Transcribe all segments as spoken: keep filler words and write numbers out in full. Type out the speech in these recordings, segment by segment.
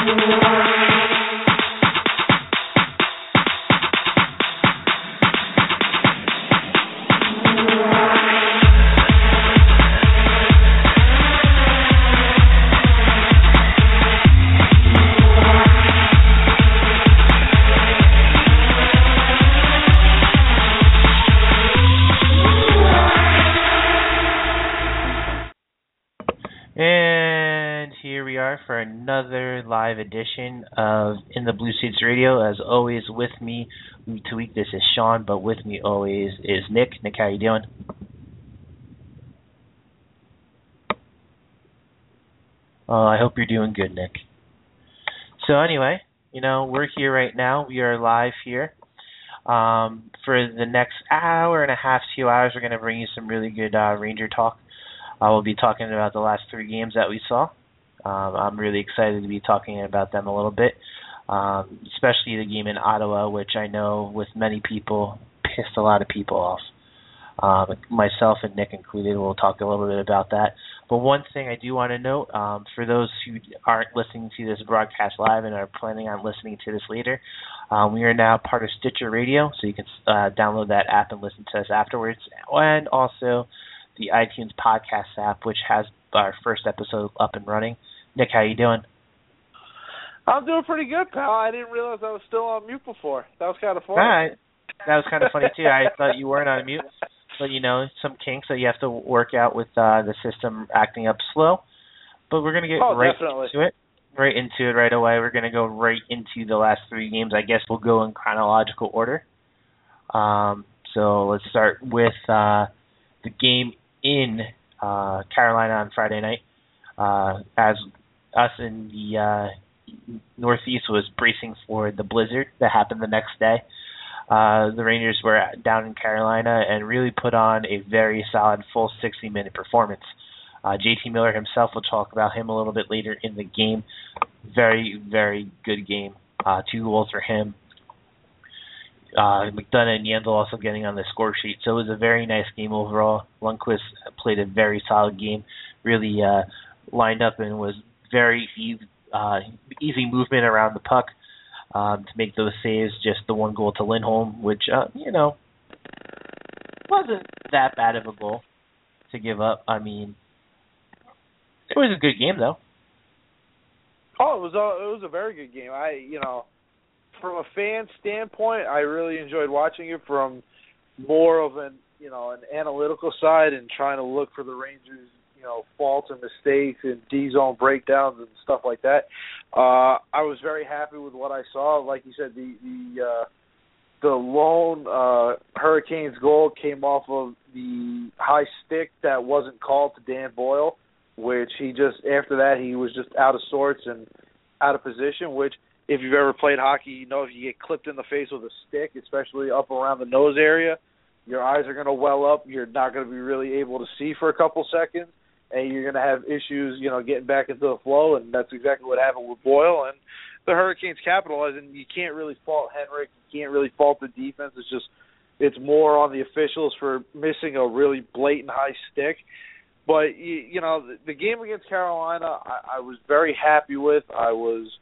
For another live edition of In the Blue Seats Radio. As always, with me week to week, this is Sean, but with me always is Nick. Nick, how you doing? Uh, I hope you're doing good, Nick. So anyway, you know, we're here right now. We are live here. Um, for the next hour and a half, two hours, we're going to bring you some really good uh, Ranger talk. Uh, we'll be talking about the last three games that we saw. Um, I'm really excited to be talking about them a little bit, um, especially the game in Ottawa, which I know with many people pissed a lot of people off. Um, myself and Nick included, we'll talk a little bit about that. But one thing I do want to note, um, for those who aren't listening to this broadcast live and are planning on listening to this later, um, we are now part of Stitcher Radio, so you can uh, download that app and listen to us afterwards, and also the iTunes podcast app, which has our first episode up and running. Nick, how you doing? I'm doing pretty good, pal. I didn't realize I was still on mute before. That was kind of funny. All right. That was kind of funny, too. I thought you weren't on mute. But, you know, some kinks that you have to work out with uh, the system acting up slow. But we're going to get oh, right definitely. into it. Right into it right away. We're going to go right into the last three games. I guess we'll go in chronological order. Um, so let's start with uh, the game in uh, Carolina on Friday night. Uh, as us in the uh, Northeast was bracing for the blizzard that happened the next day. Uh, the Rangers were down in Carolina and really put on a very solid full sixty-minute performance. Uh, J T Miller himself, will talk about him a little bit later in the game. Very, very good game. Uh, two goals for him. Uh, McDonough and Yandel also getting on the score sheet. So it was a very nice game overall. Lundqvist played a very solid game. Really uh, lined up and was very easy, uh, easy movement around the puck um, to make those saves. Just the one goal to Lindholm, which, uh, you know, wasn't that bad of a goal to give up. I mean, it was a good game, though. Oh, it was a, it was a very good game. I, you know, from a fan standpoint, I really enjoyed watching it from more of an, you know, an analytical side and trying to look for the Rangers, you know, faults and mistakes and D-zone breakdowns and stuff like that. Uh, I was very happy with what I saw. Like you said, the the uh, the lone uh, Hurricanes goal came off of the high stick that wasn't called to Dan Boyle, which he just, after that, he was just out of sorts and out of position, which if you've ever played hockey, you know if you get clipped in the face with a stick, especially up around the nose area, your eyes are going to well up. You're not going to be really able to see for a couple seconds, and you're going to have issues, you know, getting back into the flow, and that's exactly what happened with Boyle. And the Hurricanes capitalized, and you can't really fault Henrik. You can't really fault the defense. It's just it's more on the officials for missing a really blatant high stick. But, you, you know, the, the game against Carolina, I, I was very happy with. I was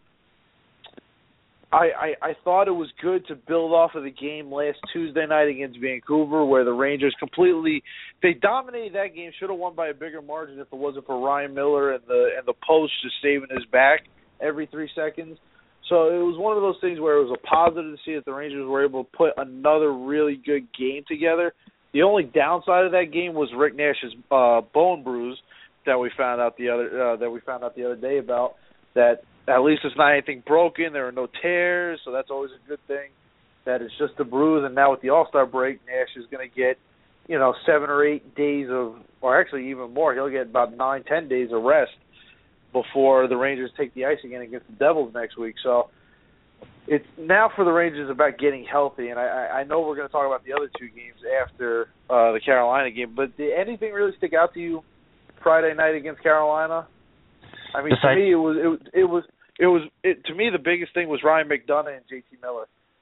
– I, I, I thought it was good to build off of the game last Tuesday night against Vancouver where the Rangers completely – they dominated that game, should have won by a bigger margin if it wasn't for Ryan Miller and the and the post just saving his back every three seconds. So it was one of those things where it was a positive to see that the Rangers were able to put another really good game together. The only downside of that game was Rick Nash's uh, bone bruise that we found out the other uh, that we found out the other day about. That at least it's not anything broken. There are no tears, so that's always a good thing. That it's just a bruise, and now with the All-Star break, Nash is going to get, you know, seven or eight days of, or actually even more. He'll get about nine, ten days of rest before the Rangers take the ice again against the Devils next week. So it's now for the Rangers about getting healthy, and I, I know we're going to talk about the other two games after uh, the Carolina game, but did anything really stick out to you Friday night against Carolina? I mean, Besides, to me, it was it, it was it was it, to me the biggest thing was Ryan McDonough and J T Miller.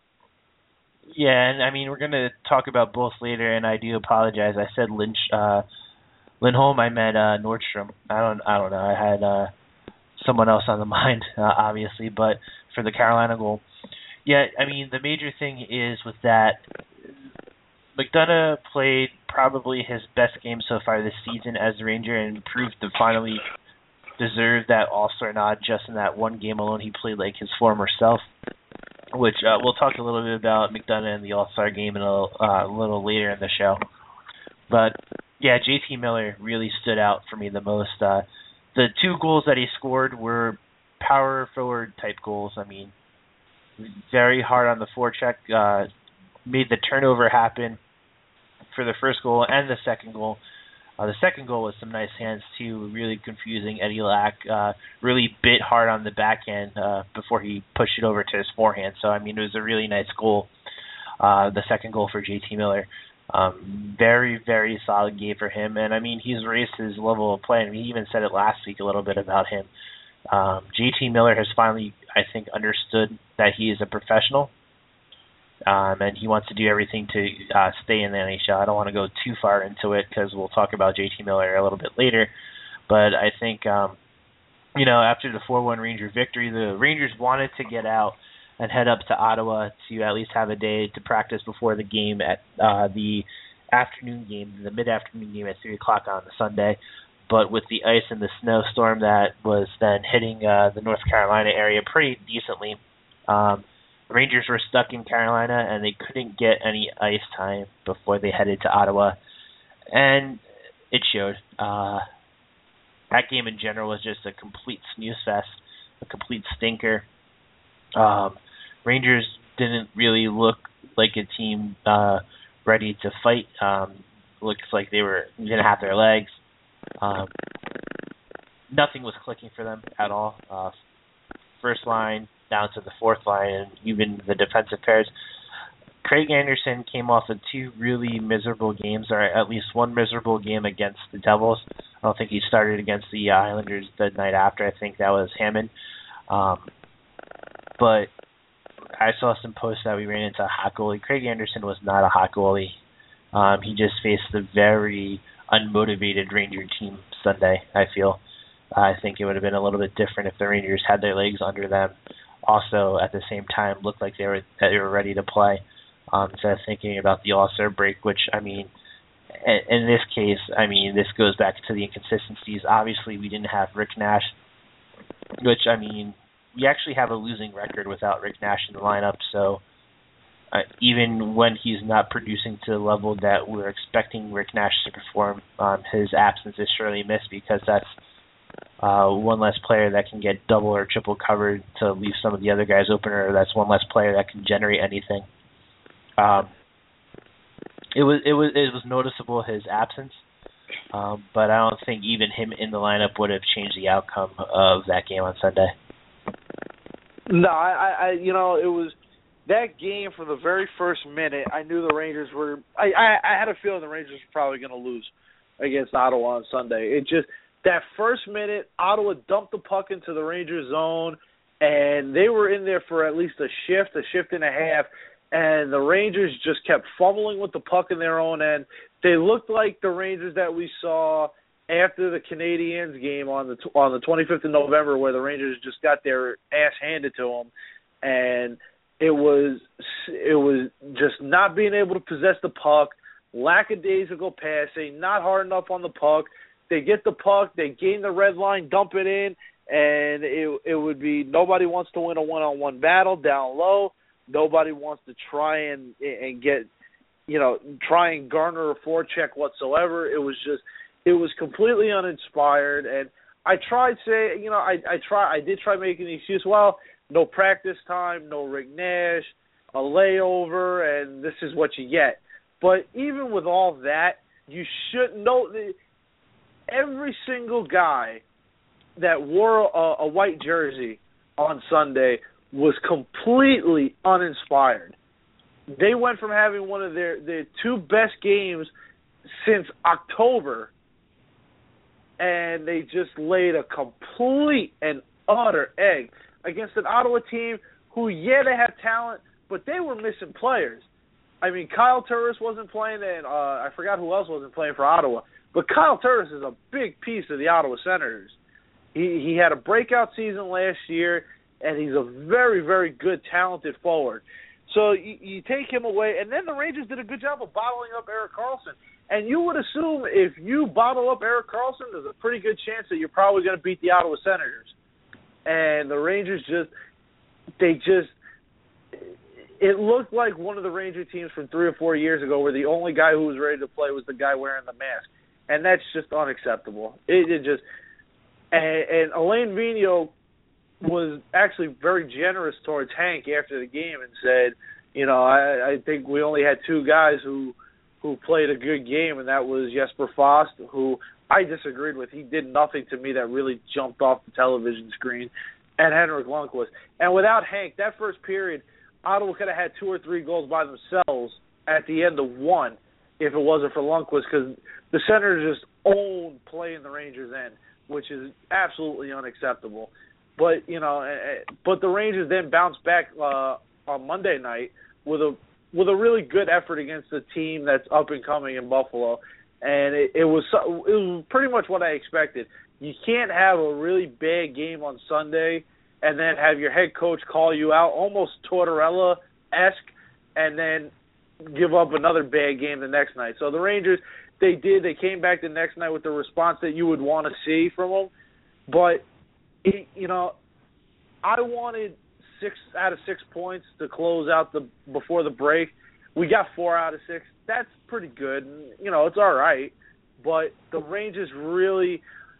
Yeah, and I mean we're going to talk about both later, and I do apologize. I said Lynch, uh, Lindholm. I meant uh, Nordstrom. I don't I don't know. I had uh, someone else on the mind, uh, obviously, but for the Carolina goal. Yeah, I mean, the major thing is with that, McDonough played probably his best game so far this season as a Ranger and proved to finally deserve that All-Star nod just in that one game alone. He played like his former self, which uh, we'll talk a little bit about McDonough and the All-Star game in a, uh, a little later in the show. But, yeah, J T Miller really stood out for me the most. Uh, the two goals that he scored were power forward type goals. I mean, very hard on the forecheck, uh, made the turnover happen for the first goal and the second goal. Uh, the second goal was some nice hands too, really confusing. Eddie Lack uh, really bit hard on the backhand uh, before he pushed it over to his forehand. So, I mean, it was a really nice goal, uh, the second goal for J T Miller. Um, very, very solid game for him. And, I mean, he's raised his level of play. I mean, he even said it last week a little bit about him. Um, J T Miller has finally, I think, understood that he is a professional, um, and he wants to do everything to uh, stay in the N H L. I don't want to go too far into it because we'll talk about J T Miller a little bit later, but I think, um, you know, after the four one Ranger victory, the Rangers wanted to get out and head up to Ottawa to at least have a day to practice before the game at uh, the afternoon game, the mid-afternoon game at three o'clock on the Sunday. But with the ice and the snowstorm that was then hitting uh, the North Carolina area pretty decently, um, Rangers were stuck in Carolina and they couldn't get any ice time before they headed to Ottawa. And it showed. Uh, that game in general was just a complete snooze fest, a complete stinker. Um, Rangers didn't really look like a team uh, ready to fight. Um, looks like they were didn't have their legs. Um, nothing was clicking for them at all. Uh, first line down to the fourth line, and even the defensive pairs. Craig Anderson came off of two really miserable games, or at least one miserable game against the Devils. I don't think he started against the Islanders the night after. I think that was Hammond. Um, but I saw some posts that we ran into a hot goalie. Craig Anderson was not a hot goalie. Um, he just faced a very unmotivated Ranger team Sunday, I feel. Uh, I think it would have been a little bit different if the Rangers had their legs under them. Also, at the same time, looked like they were that they were ready to play. Um, instead of thinking about the All-Star break, which, I mean, in, in this case, I mean, this goes back to the inconsistencies. Obviously, we didn't have Rick Nash, which, I mean, we actually have a losing record without Rick Nash in the lineup, so uh, even when he's not producing to the level that we're expecting Rick Nash to perform, um, his absence is surely missed because that's uh, one less player that can get double or triple covered to leave some of the other guys open, or that's one less player that can generate anything. Um, it was it was it was noticeable his absence, um, but I don't think even him in the lineup would have changed the outcome of that game on Sunday. No, I, I you know, it was that game from the very first minute. I knew the Rangers were. I, I, I had a feeling the Rangers were probably going to lose against Ottawa on Sunday. It just that first minute, Ottawa dumped the puck into the Rangers zone, and they were in there for at least a shift, a shift and a half. And the Rangers just kept fumbling with the puck in their own end. They looked like the Rangers that we saw after the Canadiens game on the on the twenty-fifth of November, where the Rangers just got their ass handed to them, and it was it was just not being able to possess the puck, lackadaisical passing, not hard enough on the puck. They get the puck, they gain the red line, dump it in, and it it would be nobody wants to win a one-on-one battle down low. Nobody wants to try and and get, you know, try and garner a forecheck whatsoever. It was just, it was completely uninspired. And I tried saying, you know, I I try, I did try making the excuse. Well, no practice time, no Rick Nash, a layover, and this is what you get. But even with all that, you should know that every single guy that wore a, a white jersey on Sunday was completely uninspired. They went from having one of their, their two best games since October, and they just laid a complete and utter egg against an Ottawa team who, yeah, they have talent, but they were missing players. I mean, Kyle Turris wasn't playing, and uh, I forgot who else wasn't playing for Ottawa, but Kyle Turris is a big piece of the Ottawa Senators. He he had a breakout season last year, and he's a very, very good, talented forward. So you, you take him away, and then the Rangers did a good job of bottling up Erik Karlsson. And you would assume if you bottle up Erik Karlsson, there's a pretty good chance that you're probably going to beat the Ottawa Senators. And the Rangers just, they just, it looked like one of the Ranger teams from three or four years ago where the only guy who was ready to play was the guy wearing the mask. And that's just unacceptable. It, it just, and, and Alain Vigneault was actually very generous towards Hank after the game and said, you know, I, I think we only had two guys who who played a good game, and that was Jesper Fast, who I disagreed with. He did nothing to me that really jumped off the television screen, and Henrik Lundqvist. And without Hank, that first period, Ottawa could have had two or three goals by themselves at the end of one if it wasn't for Lundqvist, because the Senators just owned playing the Rangers' end, which is absolutely unacceptable. But, you know, but the Rangers then bounced back uh, on Monday night with a with a really good effort against a team that's up and coming in Buffalo, and it, it was it was pretty much what I expected. You can't have a really bad game on Sunday and then have your head coach call you out, almost Tortorella-esque, and then give up another bad game the next night. So the Rangers, they did. They came back the next night with the response that you would want to see from them, but it, you know, I wanted six out of six points to close out the before the break. We got four out of six. That's pretty good. You know, it's all right. But the Rangers really,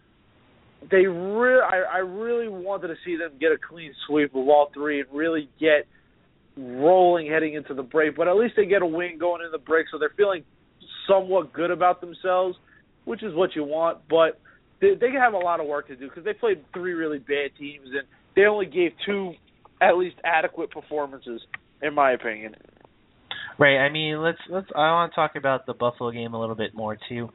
they really, I, I really wanted to see them get a clean sweep of all three and really get rolling heading into the break. But at least they get a win going into the break, so they're feeling somewhat good about themselves, which is what you want. But they, they have a lot of work to do because they played three really bad teams, and they only gave two at least adequate performances, in my opinion. Right. I mean, let's let's. I want to talk about the Buffalo game a little bit more too.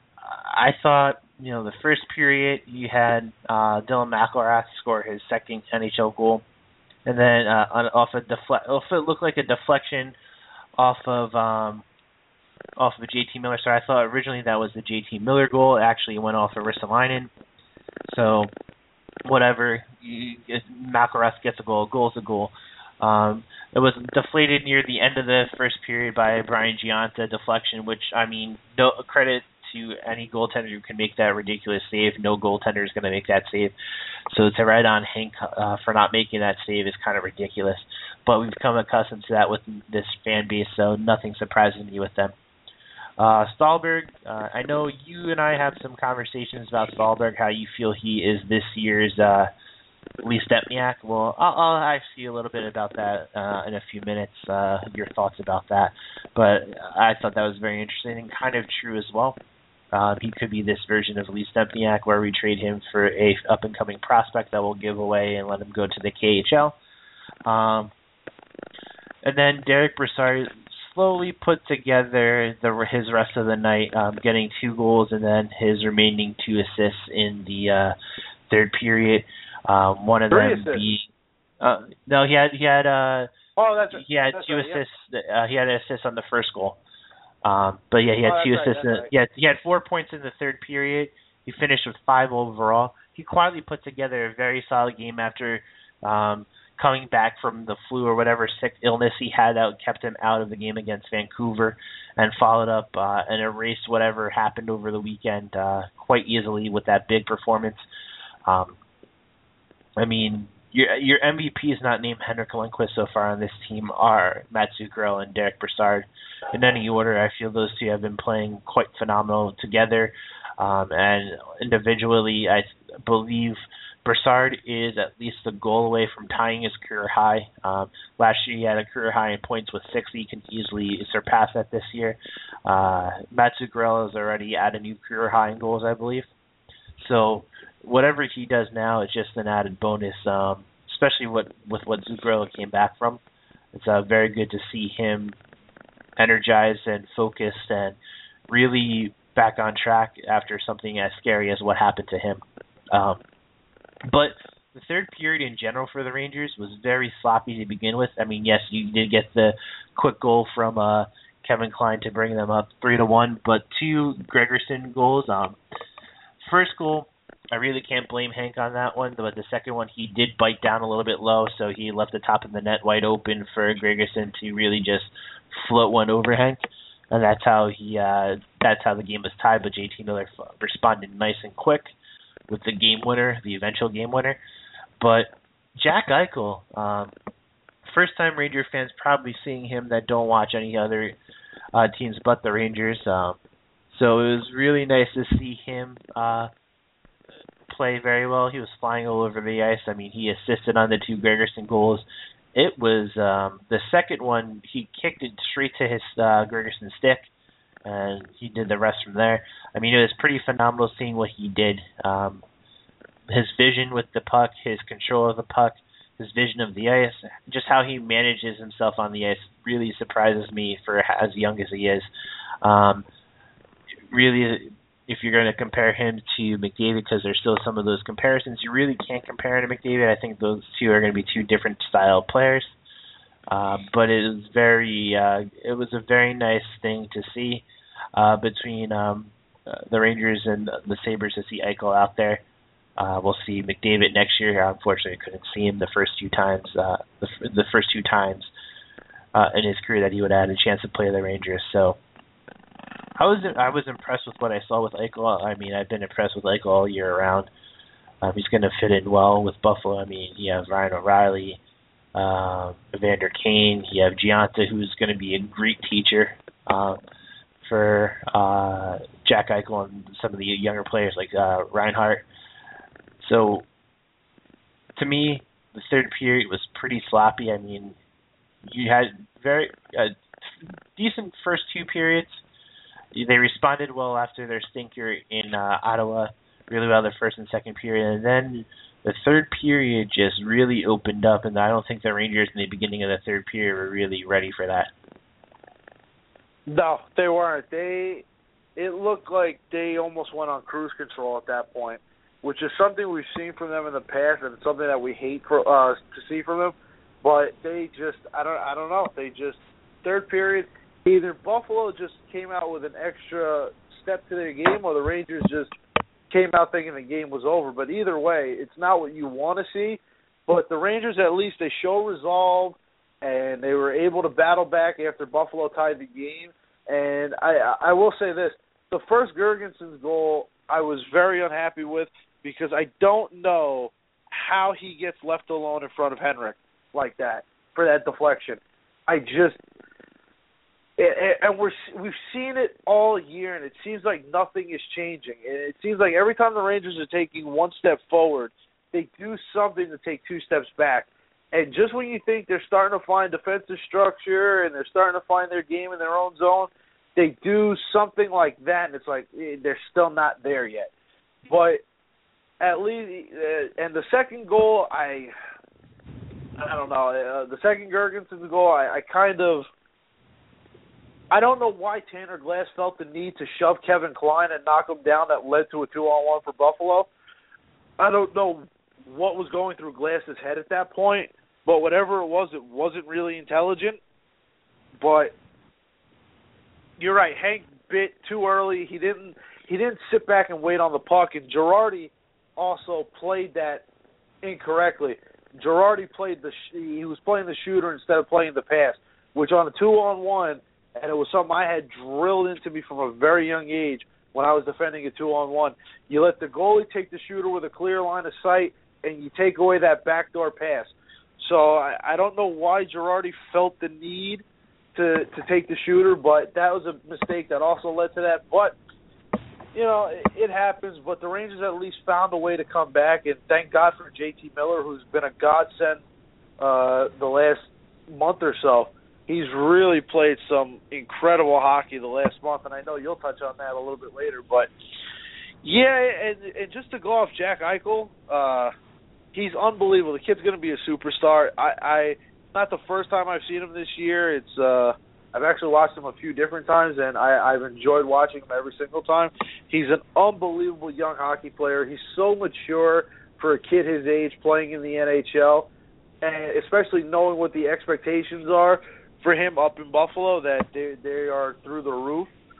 I thought, you know, the first period you had uh, Dylan McIlrath score his second N H L goal, and then uh, on, off a defle- off it looked like a deflection off of um, off of J T Miller. So I thought originally that was the J T Miller goal. It actually went off of Ristolainen. So whatever, you, McIlrath gets a goal. A goal's a goal. Um, it was deflated near the end of the first period by Brian Gionta deflection, which, I mean, no credit to any goaltender who can make that ridiculous save. No goaltender is going to make that save. So to write on Hank uh, for not making that save is kind of ridiculous. But we've become accustomed to that with this fan base, so nothing surprises me with them. Uh, Stahlberg, uh, I know you and I have some conversations about Stahlberg, how you feel he is this year's uh, Lee Stempniak. Well, I'll, I'll ask you a little bit about that uh, in a few minutes, uh, your thoughts about that. But I thought that was very interesting and kind of true as well. Uh, he could be this version of Lee Stempniak where we trade him for a up-and-coming prospect that we'll give away and let him go to the K H L. Um, and then Derek Brassard slowly put together the, his rest of the night, um, getting two goals and then his remaining two assists in the uh, third period. Um, one of Three them being uh, no, he had he had uh, oh that's he had that's two right, assists. Yeah. Uh, he had an assist on the first goal. Um, but yeah, he had oh, two right, assists. In, right. He had he had four points in the third period. He finished with five overall. He quietly put together a very solid game after um, coming back from the flu or whatever sick illness he had that kept him out of the game against Vancouver, and followed up uh, and erased whatever happened over the weekend uh, quite easily with that big performance. Um, I mean, your your M V P is not named Henrik Lundqvist so far on this team are Matt Zuccarello and Derek Brassard. In any order, I feel those two have been playing quite phenomenal together. Um, and individually, I believe Brassard is at least a goal away from tying his career high. Um, last year, he had a career high in points with sixty. He can easily surpass that this year. Uh, Matt Zuccarello is already at a new career high in goals, I believe. So whatever he does now is just an added bonus, um, especially what, with what Zuccarello came back from. It's uh, very good to see him energized and focused and really back on track after something as scary as what happened to him. Um, but the third period in general for the Rangers was very sloppy to begin with. I mean, yes, you did get the quick goal from uh, Kevin Klein to bring them up three to one, but two Gregerson goals. Um, first goal, I really can't blame Hank on that one, but the second one he did bite down a little bit low, so he left the top of the net wide open for Gregerson to really just float one over Hank, and that's how he uh, that's how the game was tied. But J T Miller responded nice and quick with the game winner, the eventual game winner. But Jack Eichel, um, first time Ranger fans probably seeing him that don't watch any other uh, teams but the Rangers. Um, so it was really nice to see him Uh, play very well. He was flying all over the ice. I mean, he assisted on the two Gregerson goals. It was um, the second one, he kicked it straight to his uh, Gregerson stick, and he did the rest from there. I mean, it was pretty phenomenal seeing what he did. Um, his vision with the puck, his control of the puck, his vision of the ice, just how he manages himself on the ice really surprises me for as young as he is. Um, really, if you're going to compare him to McDavid, because there's still some of those comparisons, you really can't compare him to McDavid. I think those two are going to be two different style players. Uh, but it was very, uh, it was a very nice thing to see uh, between um, uh, the Rangers and the Sabres to see Eichel out there. Uh, we'll see McDavid next year. Unfortunately, I couldn't see him the first two times, uh, the, the first two times uh, in his career that he would have had a chance to play the Rangers. So. I was I was impressed with what I saw with Eichel. I mean, I've been impressed with Eichel all year around. Um, he's going to fit in well with Buffalo. I mean, you have Ryan O'Reilly, um, Evander Kane. You have Gianta, who's going to be a Greek teacher um, for uh, Jack Eichel and some of the younger players like uh, Reinhart. So, to me, the third period was pretty sloppy. I mean, you had very uh, decent first two periods. They responded well after their stinker in uh, Ottawa, really well the first and second period. And then the third period just really opened up, and I don't think the Rangers in the beginning of the third period were really ready for that. No, they weren't. They It looked like they almost went on cruise control at that point, which is something we've seen from them in the past and something that we hate for, uh, to see from them. But they just, I don't, I don't know. They just, third period, either Buffalo just came out with an extra step to their game or the Rangers just came out thinking the game was over. But either way, it's not what you want to see. But the Rangers, at least, they show resolve, and they were able to battle back after Buffalo tied the game. And I, I will say this, the first Gergenson's goal I was very unhappy with because I don't know how he gets left alone in front of Henrik like that for that deflection. I just... And we're we've seen it all year, and it seems like nothing is changing. And it seems like every time the Rangers are taking one step forward, they do something to take two steps back. And just when you think they're starting to find defensive structure and they're starting to find their game in their own zone, they do something like that, and it's like they're still not there yet. But at least, uh, and the second goal, I, I don't know, uh, the second Gergenson's goal, I, I kind of. I don't know why Tanner Glass felt the need to shove Kevin Klein and knock him down that led to a two-on-one for Buffalo. I don't know what was going through Glass's head at that point, but whatever it was, it wasn't really intelligent. But you're right, Hank bit too early. He didn't he didn't sit back and wait on the puck, and Girardi also played that incorrectly. Girardi played the he was playing the shooter instead of playing the pass, which on a two-on-one, and it was something I had drilled into me from a very young age when I was defending a two-on-one. You let the goalie take the shooter with a clear line of sight, and you take away that backdoor pass. So I, I don't know why Girardi felt the need to to take the shooter, but that was a mistake that also led to that. But, you know, it, it happens, but the Rangers at least found a way to come back, and thank God for J T Miller, who's been a godsend uh, the last month or so. He's really played some incredible hockey the last month, and I know you'll touch on that a little bit later. But, yeah, and, and just to go off Jack Eichel, uh, he's unbelievable. The kid's going to be a superstar. I, I not the first time I've seen him this year. It's uh, I've actually watched him a few different times, and I, I've enjoyed watching him every single time. He's an unbelievable young hockey player. He's so mature for a kid his age playing in the N H L, and especially knowing what the expectations are for him up in Buffalo, that they they are through the roof.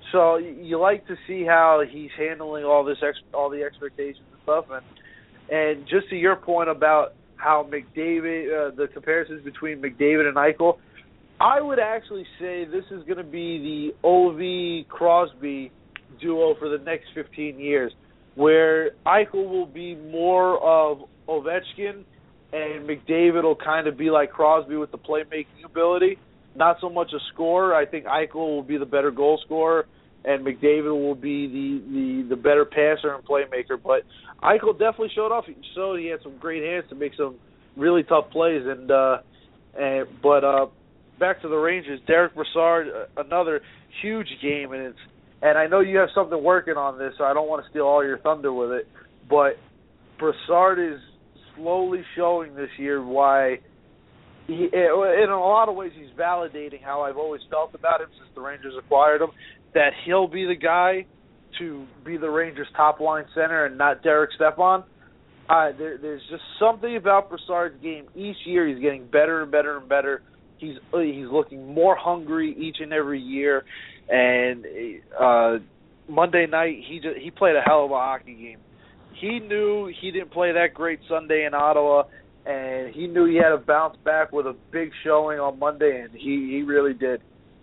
so you like to see how he's handling all this, ex- all the expectations and stuff, and and just to your point about how McDavid, uh, the comparisons between McDavid and Eichel, I would actually say this is going to be the Ovi-Crosby duo for the next fifteen years, where Eichel will be more of Ovechkin and McDavid will kind of be like Crosby with the playmaking ability. Not so much a scorer. I think Eichel will be the better goal scorer, and McDavid will be the, the, the better passer and playmaker. But Eichel definitely showed off. So he had some great hands to make some really tough plays. And uh, and but uh, back to the Rangers, Derek Brassard, another huge game, and it's and I know you have something working on this, so I don't want to steal all your thunder with it. But Brassard is slowly showing this year why. He, in a lot of ways, he's validating how I've always felt about him since the Rangers acquired him, that he'll be the guy to be the Rangers' top-line center and not Derek Stepan. Uh, there, there's just something about Brassard's game. Each year he's getting better and better and better. He's he's looking more hungry each and every year. And uh, Monday night, he just, he played a hell of a hockey game. He knew he didn't play that great Sunday in Ottawa, and he knew he had to bounce back with a big showing on Monday, and he, he really did.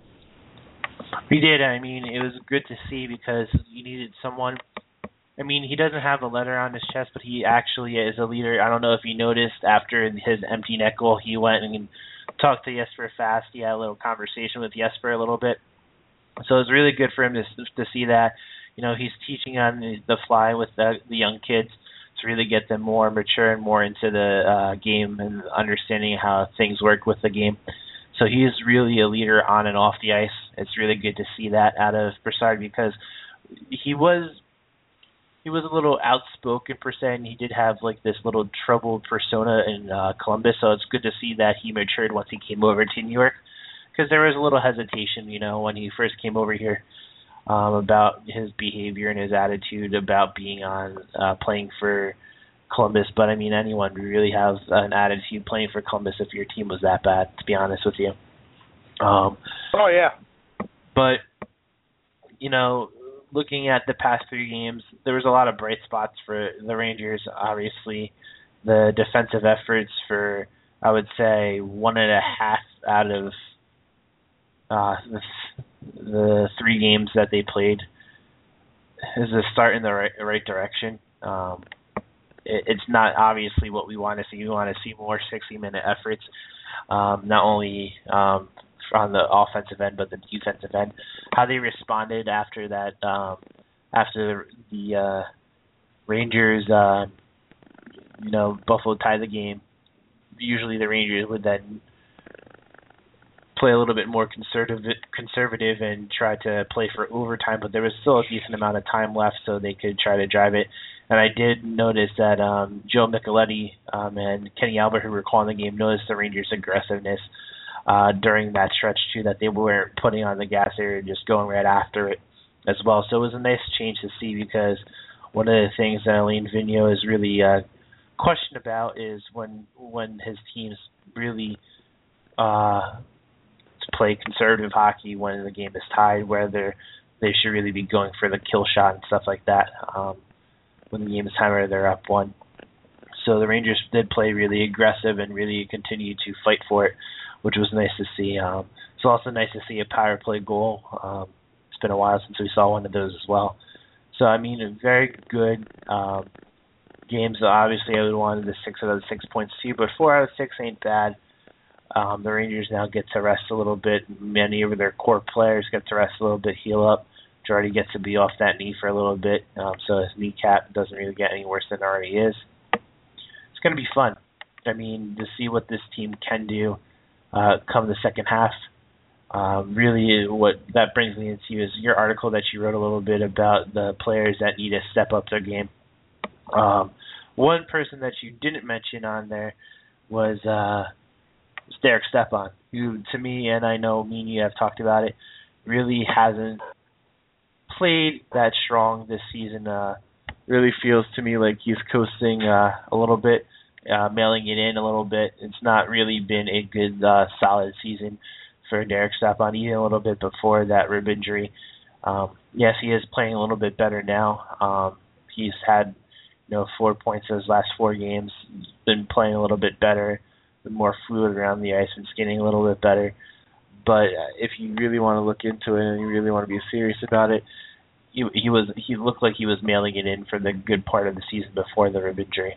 He did. I mean, it was good to see because he needed someone. I mean, he doesn't have a letter on his chest, but he actually is a leader. I don't know if you noticed after his empty net goal, he went and talked to Jesper Fast. He had a little conversation with Jesper a little bit. So it was really good for him to to see that. You know, he's teaching on the fly with the, the young kids to really get them more mature and more into the uh, game and understanding how things work with the game. So he's really a leader on and off the ice. It's really good to see that out of Brassard because he was he was a little outspoken per se, and he did have like this little troubled persona in uh, Columbus. So it's good to see that he matured once he came over to New York, because there was a little hesitation, you know, when he first came over here. Um, about his behavior and his attitude about being on uh, playing for Columbus. But, I mean, anyone really has an attitude playing for Columbus if your team was that bad, to be honest with you. Um, oh, yeah. But, you know, looking at the past three games, there was a lot of bright spots for the Rangers, obviously. The defensive efforts for, I would say, one and a half out of uh, the the three games that they played is a start in the right, right direction. Um, it, it's not obviously what we want to see. We want to see more sixty-minute efforts, um, not only um, on the offensive end but the defensive end. How they responded after that, um, after the uh, Rangers, uh, you know, Buffalo tied the game. Usually the Rangers would then play a little bit more conservative conservative and try to play for overtime, but there was still a decent amount of time left so they could try to drive it. And I did notice that um, Joe Micheletti um, and Kenny Albert, who were calling the game, noticed the Rangers' aggressiveness uh, during that stretch, too, that they weren't putting on the gas. They were just going right after it as well. So it was a nice change to see, because one of the things that Alain Vigneault is really uh, questioned about is when, when his teams really uh, – play conservative hockey when the game is tied, whether they should really be going for the kill shot and stuff like that um, when the game is tied or they're up one. So the Rangers did play really aggressive and really continue to fight for it, which was nice to see. Um, it's also nice to see a power play goal. Um, it's been a while since we saw one of those as well. So, I mean, a very good um, games. Obviously, I would want the six out of the six points too, but four out of six ain't bad. Um, the Rangers now get to rest a little bit. Many of their core players get to rest a little bit, heal up. Girardi gets to be off that knee for a little bit, um, so his kneecap doesn't really get any worse than it already is. It's going to be fun. I mean, to see what this team can do uh, come the second half. Um, really, what that brings me into is your article that you wrote a little bit about the players that need to step up their game. Um, one person that you didn't mention on there was uh, It's Derek Stepan, who, to me, and I know me and you have talked about it, really hasn't played that strong this season. Uh, really feels to me like he's coasting uh, a little bit, uh, mailing it in a little bit. It's not really been a good, uh, solid season for Derek Stepan, even a little bit before that rib injury. Um, yes, he is playing a little bit better now. Um, he's had, you know, four points in his last four games. He's been playing a little bit better, been more fluid around the ice, and skating a little bit better. But if you really want to look into it and you really want to be serious about it, he, he was he looked like he was mailing it in for the good part of the season before the rib injury.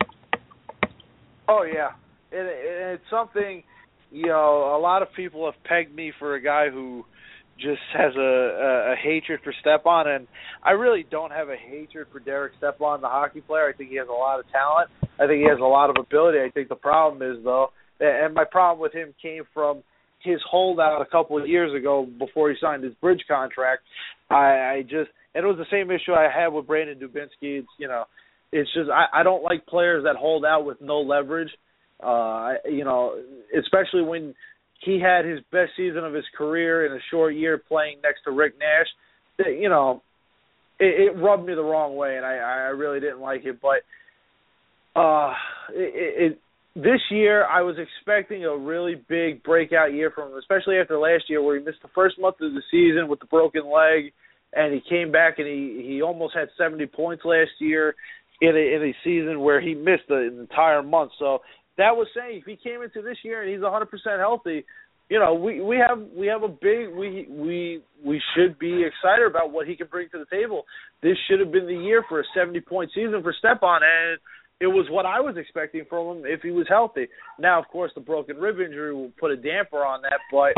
Oh yeah, and, and it's something, you know, a lot of people have pegged me for a guy who just has a, a, a hatred for Stepan, and I really don't have a hatred for Derek Stepan, the hockey player. I think he has a lot of talent. I think he has a lot of ability. I think the problem is, though, and my problem with him came from his holdout a couple of years ago before he signed his bridge contract. I, I just, and it was the same issue I had with Brandon Dubinsky. It's, you know, it's just I, I don't like players that hold out with no leverage. Uh, you know, especially when he had his best season of his career in a short year playing next to Rick Nash. It, you know, it, it rubbed me the wrong way, and I, I really didn't like it. But uh, it, it, this year, I was expecting a really big breakout year from him, especially after last year where he missed the first month of the season with the broken leg, and he came back and he, he almost had seventy points last year in a, in a season where he missed an entire month. So that was saying if he came into this year and he's one hundred percent healthy, you know, we, we have we have a big we we we should be excited about what he can bring to the table. This should have been the year for a seventy point season for Stepan, and it was what I was expecting from him if he was healthy. Now, of course, the broken rib injury will put a damper on that, but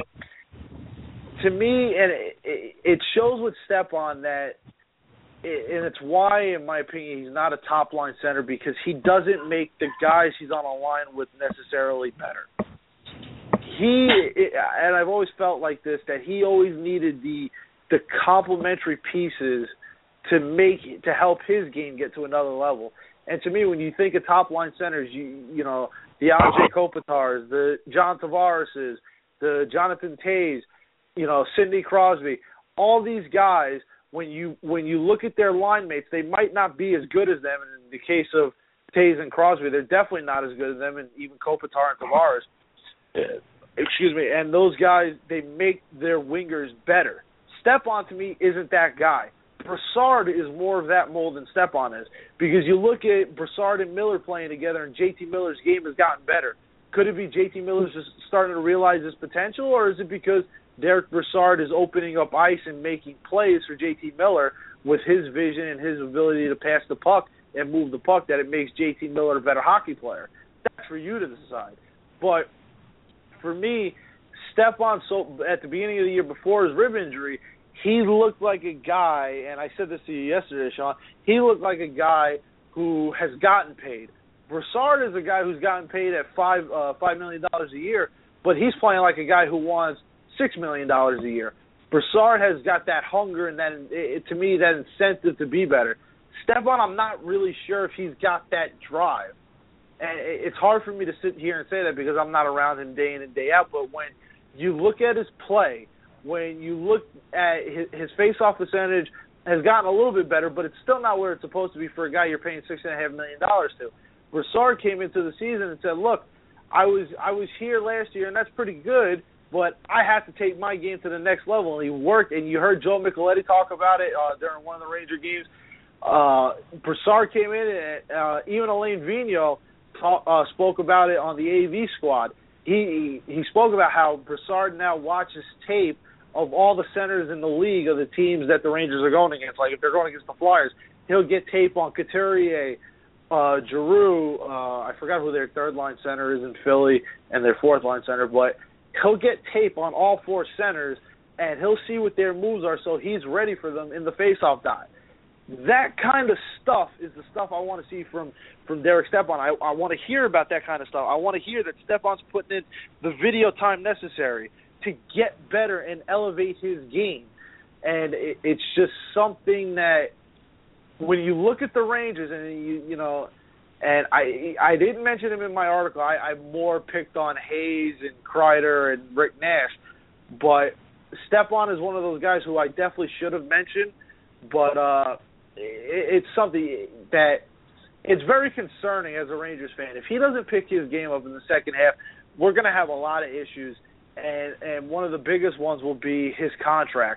to me, and it, it shows with Stepan that, and it's why, in my opinion, he's not a top-line center, because he doesn't make the guys he's on a line with necessarily better. He, and I've always felt like this, that he always needed the the complementary pieces to make to help his game get to another level. And to me, when you think of top-line centers, you you know, the Andrei Kopitars, the John Tavarises, the Jonathan Toews, you know, Sidney Crosby, all these guys, when you when you look at their line mates, they might not be as good as them. And in the case of Toews and Crosby, they're definitely not as good as them, and even Kopitar and Tavares. Uh, excuse me. And those guys, they make their wingers better. Stepan, to me, isn't that guy. Brassard is more of that mold than Stepan is, because you look at Brassard and Miller playing together, and J T Miller's game has gotten better. Could it be J T Miller's just starting to realize his potential, or is it because Derek Brassard is opening up ice and making plays for J T Miller with his vision and his ability to pass the puck and move the puck that it makes J T Miller a better hockey player? That's for you to decide. But for me, Stepan, so at the beginning of the year before his rib injury, he looked like a guy, and I said this to you yesterday, Sean, he looked like a guy who has gotten paid. Brassard is a guy who's gotten paid at five uh, five million dollars a year, but he's playing like a guy who wants six million dollars a year. Brassard has got that hunger and that, it, to me, that incentive to be better. Stepan, I'm not really sure if he's got that drive. And it's hard for me to sit here and say that because I'm not around him day in and day out, but when you look at his play, when you look at his, his face-off percentage has gotten a little bit better, but it's still not where it's supposed to be for a guy you're paying six and a half million dollars to. Brassard came into the season and said, "Look, I was I was here last year, and that's pretty good, but I have to take my game to the next level." And he worked, and you heard Joe Micheletti talk about it uh, during one of the Ranger games. Uh, Brassard came in, and uh, even Alain Vigneault talk, uh, spoke about it on the A V squad. He he spoke about how Brassard now watches tape of all the centers in the league of the teams that the Rangers are going against. Like if they're going against the Flyers, he'll get tape on Couturier, uh, Giroux, uh, I forgot who their third-line center is in Philly, and their fourth-line center, but he'll get tape on all four centers, and he'll see what their moves are so he's ready for them in the face-off dot. That kind of stuff is the stuff I want to see from, from Derek Stepan. I, I want to hear about that kind of stuff. I want to hear that Stepan's putting in the video time necessary to get better and elevate his game. And it, it's just something that when you look at the Rangers and, you you know, and I I didn't mention him in my article. I, I more picked on Hayes and Kreider and Rick Nash. But Stepan is one of those guys who I definitely should have mentioned. But uh, it, it's something that it's very concerning as a Rangers fan. If he doesn't pick his game up in the second half, we're going to have a lot of issues. And and one of the biggest ones will be his contract,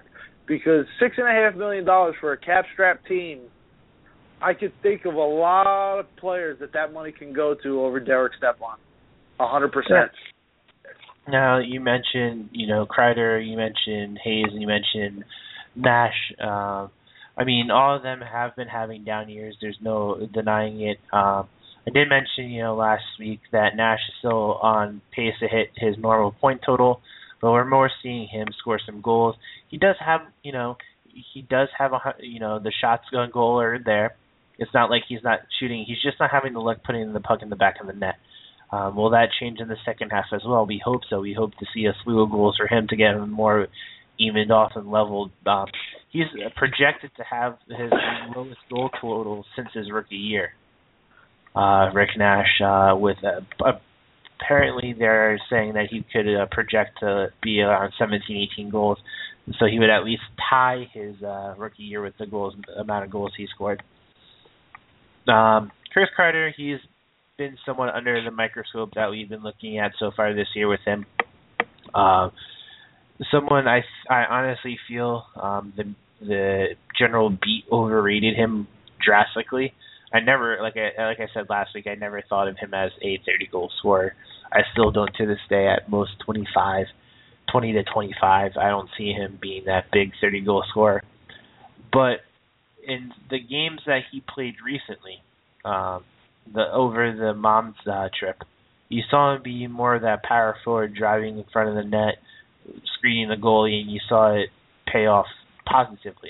because six and a half million dollars for a cap-strapped team, I could think of a lot of players that that money can go to over Derek Stepan, a hundred percent. Now you mentioned, you know, Kreider, you mentioned Hayes, and you mentioned Nash. Uh, I mean, all of them have been having down years. There's no denying it. Um, I did mention, you know, last week that Nash is still on pace to hit his normal point total, but we're more seeing him score some goals. He does have, you know, he does have a, you know, the shots going goal are there. It's not like he's not shooting. He's just not having the luck putting the puck in the back of the net. Um, will that change in the second half as well? We hope so. We hope to see a slew of goals for him to get him more evened off and leveled. Um, he's projected to have his lowest goal total since his rookie year. Uh, Rick Nash, uh, with uh, apparently they're saying that he could uh, project to be around seventeen, eighteen goals, so he would at least tie his uh, rookie year with the goals amount of goals he scored. Um, Chris Kreider, he's been somewhat under the microscope that we've been looking at so far this year with him. Uh, someone I I honestly feel um, the the general beat overrated him drastically. I never like I like I said last week. I never thought of him as a thirty goal scorer. I still don't to this day. At most twenty-five, twenty to twenty-five. I don't see him being that big thirty goal scorer. But in the games that he played recently, um, the over the mom's uh, trip, you saw him be more of that power forward, driving in front of the net, screening the goalie, and you saw it pay off positively.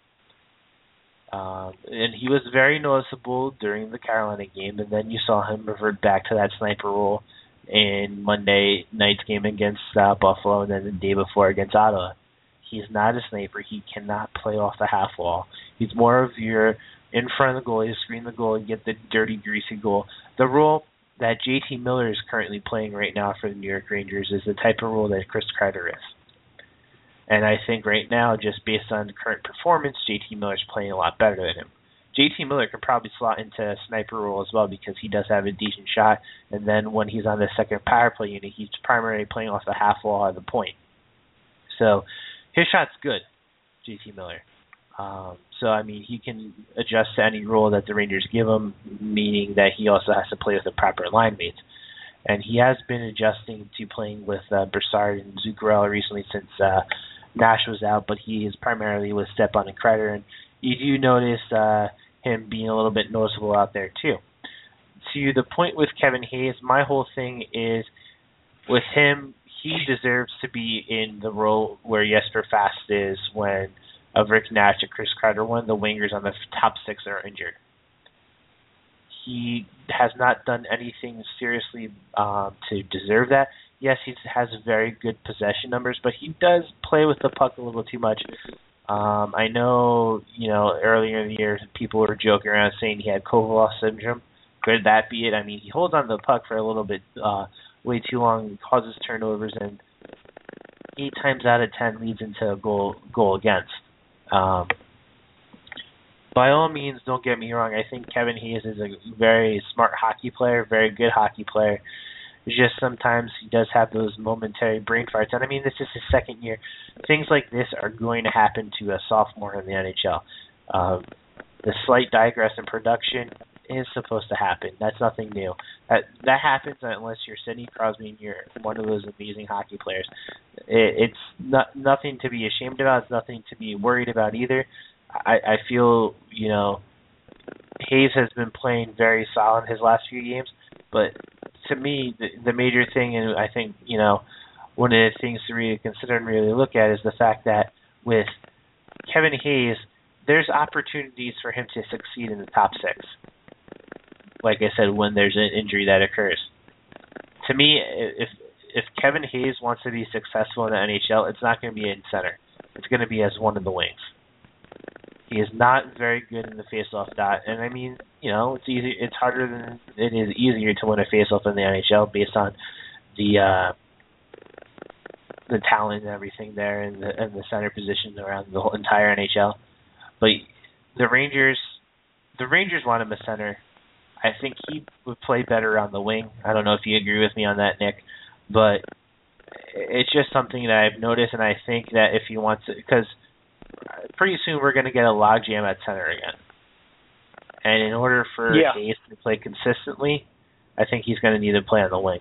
Um, and he was very noticeable during the Carolina game, and then you saw him revert back to that sniper role in Monday night's game against uh, Buffalo, and then the day before against Ottawa. He's not a sniper. He cannot play off the half wall. He's more of your in front of the goal, you screen the goal, you get the dirty, greasy goal. The role that J T Miller is currently playing right now for the New York Rangers is the type of role that Chris Kreider is. And I think right now, just based on current performance, J T Miller's playing a lot better than him. J T Miller could probably slot into a sniper role as well because he does have a decent shot. And then when he's on the second power play unit, he's primarily playing off the half wall at the point. So his shot's good, J T Miller. Um, so, I mean, he can adjust to any role that the Rangers give him, meaning that he also has to play with the proper line mates. And he has been adjusting to playing with uh, Brassard and Zuccarello recently since uh, Nash was out, but he is primarily with Stepan and Kreider. And you do notice uh, him being a little bit noticeable out there, too. To the point with Kevin Hayes, my whole thing is with him, he deserves to be in the role where Jesper Fast is when of Rick Nash and Chris Kreider, one of the wingers on the top six are injured. He has not done anything seriously um, to deserve that. Yes, he has very good possession numbers, but he does play with the puck a little too much. Um, I know, you know, earlier in the year, people were joking around saying he had Kovalov syndrome. Could that be it? I mean, he holds on to the puck for a little bit uh, way too long, causes turnovers, and eight times out of ten leads into a goal goal against. Um, by all means, don't get me wrong. I think Kevin Hayes is a very smart hockey player, very good hockey player. It's just sometimes he does have those momentary brain farts. And I mean, this is his second year. Things like this are going to happen to a sophomore in the N H L. Um, the slight digress in production is supposed to happen. That's nothing new. That that happens unless you're Sidney Crosby and you're one of those amazing hockey players. It, it's not nothing to be ashamed about. It's nothing to be worried about either. I, I feel, you know, Hayes has been playing very solid his last few games, but to me, the, the major thing, and I think, you know, one of the things to really consider and really look at is the fact that with Kevin Hayes, there's opportunities for him to succeed in the top six. Like I said, when there's an injury that occurs. To me, if if Kevin Hayes wants to be successful in the N H L, it's not going to be in center. It's going to be as one of the wings. He is not very good in the faceoff dot, and I mean, you know, it's easy. It's harder than it is easier to win a faceoff in the N H L based on the uh, the talent and everything there, and the, and the center position around the whole entire N H L. But the Rangers, the Rangers want him a center. I think he would play better on the wing. I don't know if you agree with me on that, Nick, but it's just something that I've noticed, and I think that if he wants to, because pretty soon we're going to get a logjam at center again. And in order for yeah. Hayes to play consistently, I think he's going to need to play on the wing.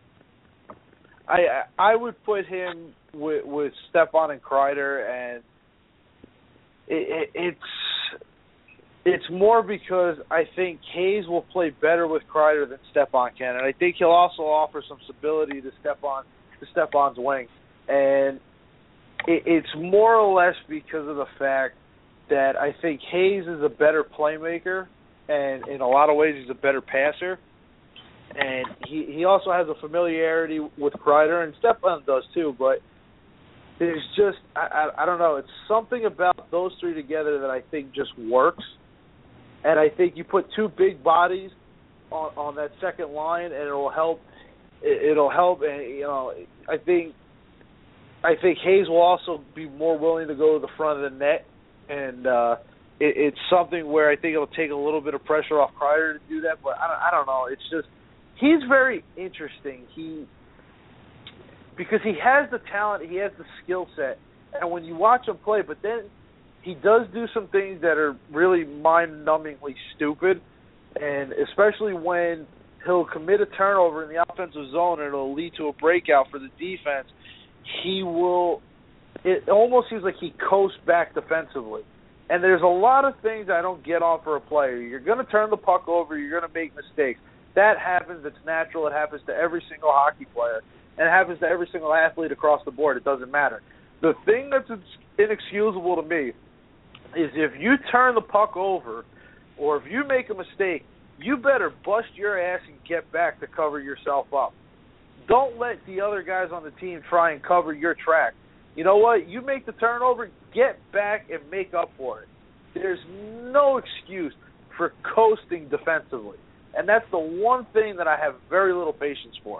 I I would put him with, with Stepan and Kreider, and it, it, it's it's more because I think Hayes will play better with Kreider than Stepan can, and I think he'll also offer some stability to Stepan to Stepan's wing, and it, it's more or less because of the fact that I think Hayes is a better playmaker, and in a lot of ways he's a better passer. And he, he also has a familiarity with Kreider, and Stepan does too, but there's just, I, I, I don't know, it's something about those three together that I think just works. And I think you put two big bodies on, on that second line, and it'll help. It, it'll help, and you know, I think I think Hayes will also be more willing to go to the front of the net, and uh, it, it's something where I think it'll take a little bit of pressure off Kreider to do that. But I don't, I don't know, it's just. He's very interesting. He because he has the talent, he has the skill set, and when you watch him play, but then he does do some things that are really mind-numbingly stupid, and especially when he'll commit a turnover in the offensive zone and it'll lead to a breakout for the defense, he will. It almost seems like he coasts back defensively. And there's a lot of things I don't get on for a player. You're going to turn the puck over. You're going to make mistakes. That happens. It's natural. It happens to every single hockey player. And it happens to every single athlete across the board. It doesn't matter. The thing that's inexcusable to me is if you turn the puck over or if you make a mistake, you better bust your ass and get back to cover yourself up. Don't let the other guys on the team try and cover your track. You know what? You make the turnover, get back and make up for it. There's no excuse for coasting defensively. And that's the one thing that I have very little patience for.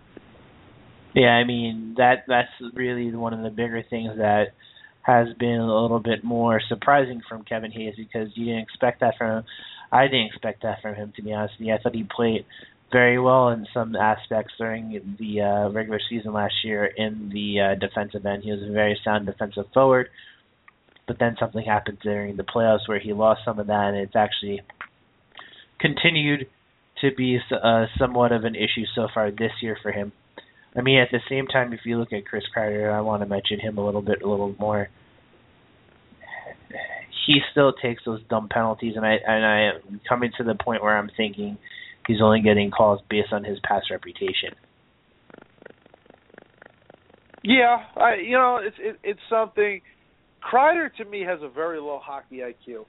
Yeah, I mean, that that's really one of the bigger things that has been a little bit more surprising from Kevin Hayes because you didn't expect that from him. I didn't expect that from him, to be honest with you. I thought he played very well in some aspects during the uh, regular season last year in the uh, defensive end. He was a very sound defensive forward, but then something happened during the playoffs where he lost some of that, and it's actually continued to be uh, somewhat of an issue so far this year for him. I mean, at the same time, if you look at Chris Kreider, I want to mention him a little bit, a little more. He still takes those dumb penalties, and I and I am coming to the point where I'm thinking he's only getting calls based on his past reputation. Yeah, I you know it's it, it's something. Kreider to me has a very low hockey I Q.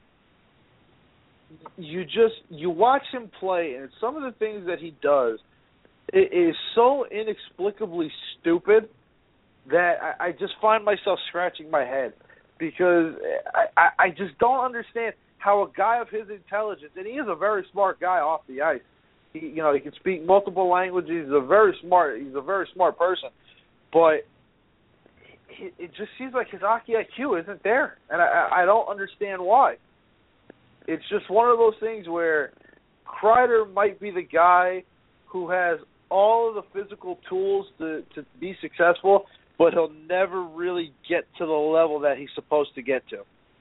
You just you watch him play, and some of the things that he does it is so inexplicably stupid that I, I just find myself scratching my head because I, I, I just don't understand how a guy of his intelligence, and he is a very smart guy off the ice. He, you know, he can speak multiple languages. He's a very smart. He's a very smart person, but it, it just seems like his hockey I Q isn't there, and I, I don't understand why. It's just one of those things where Kreider might be the guy who has all of the physical tools to, to be successful, but he'll never really get to the level that he's supposed to get to.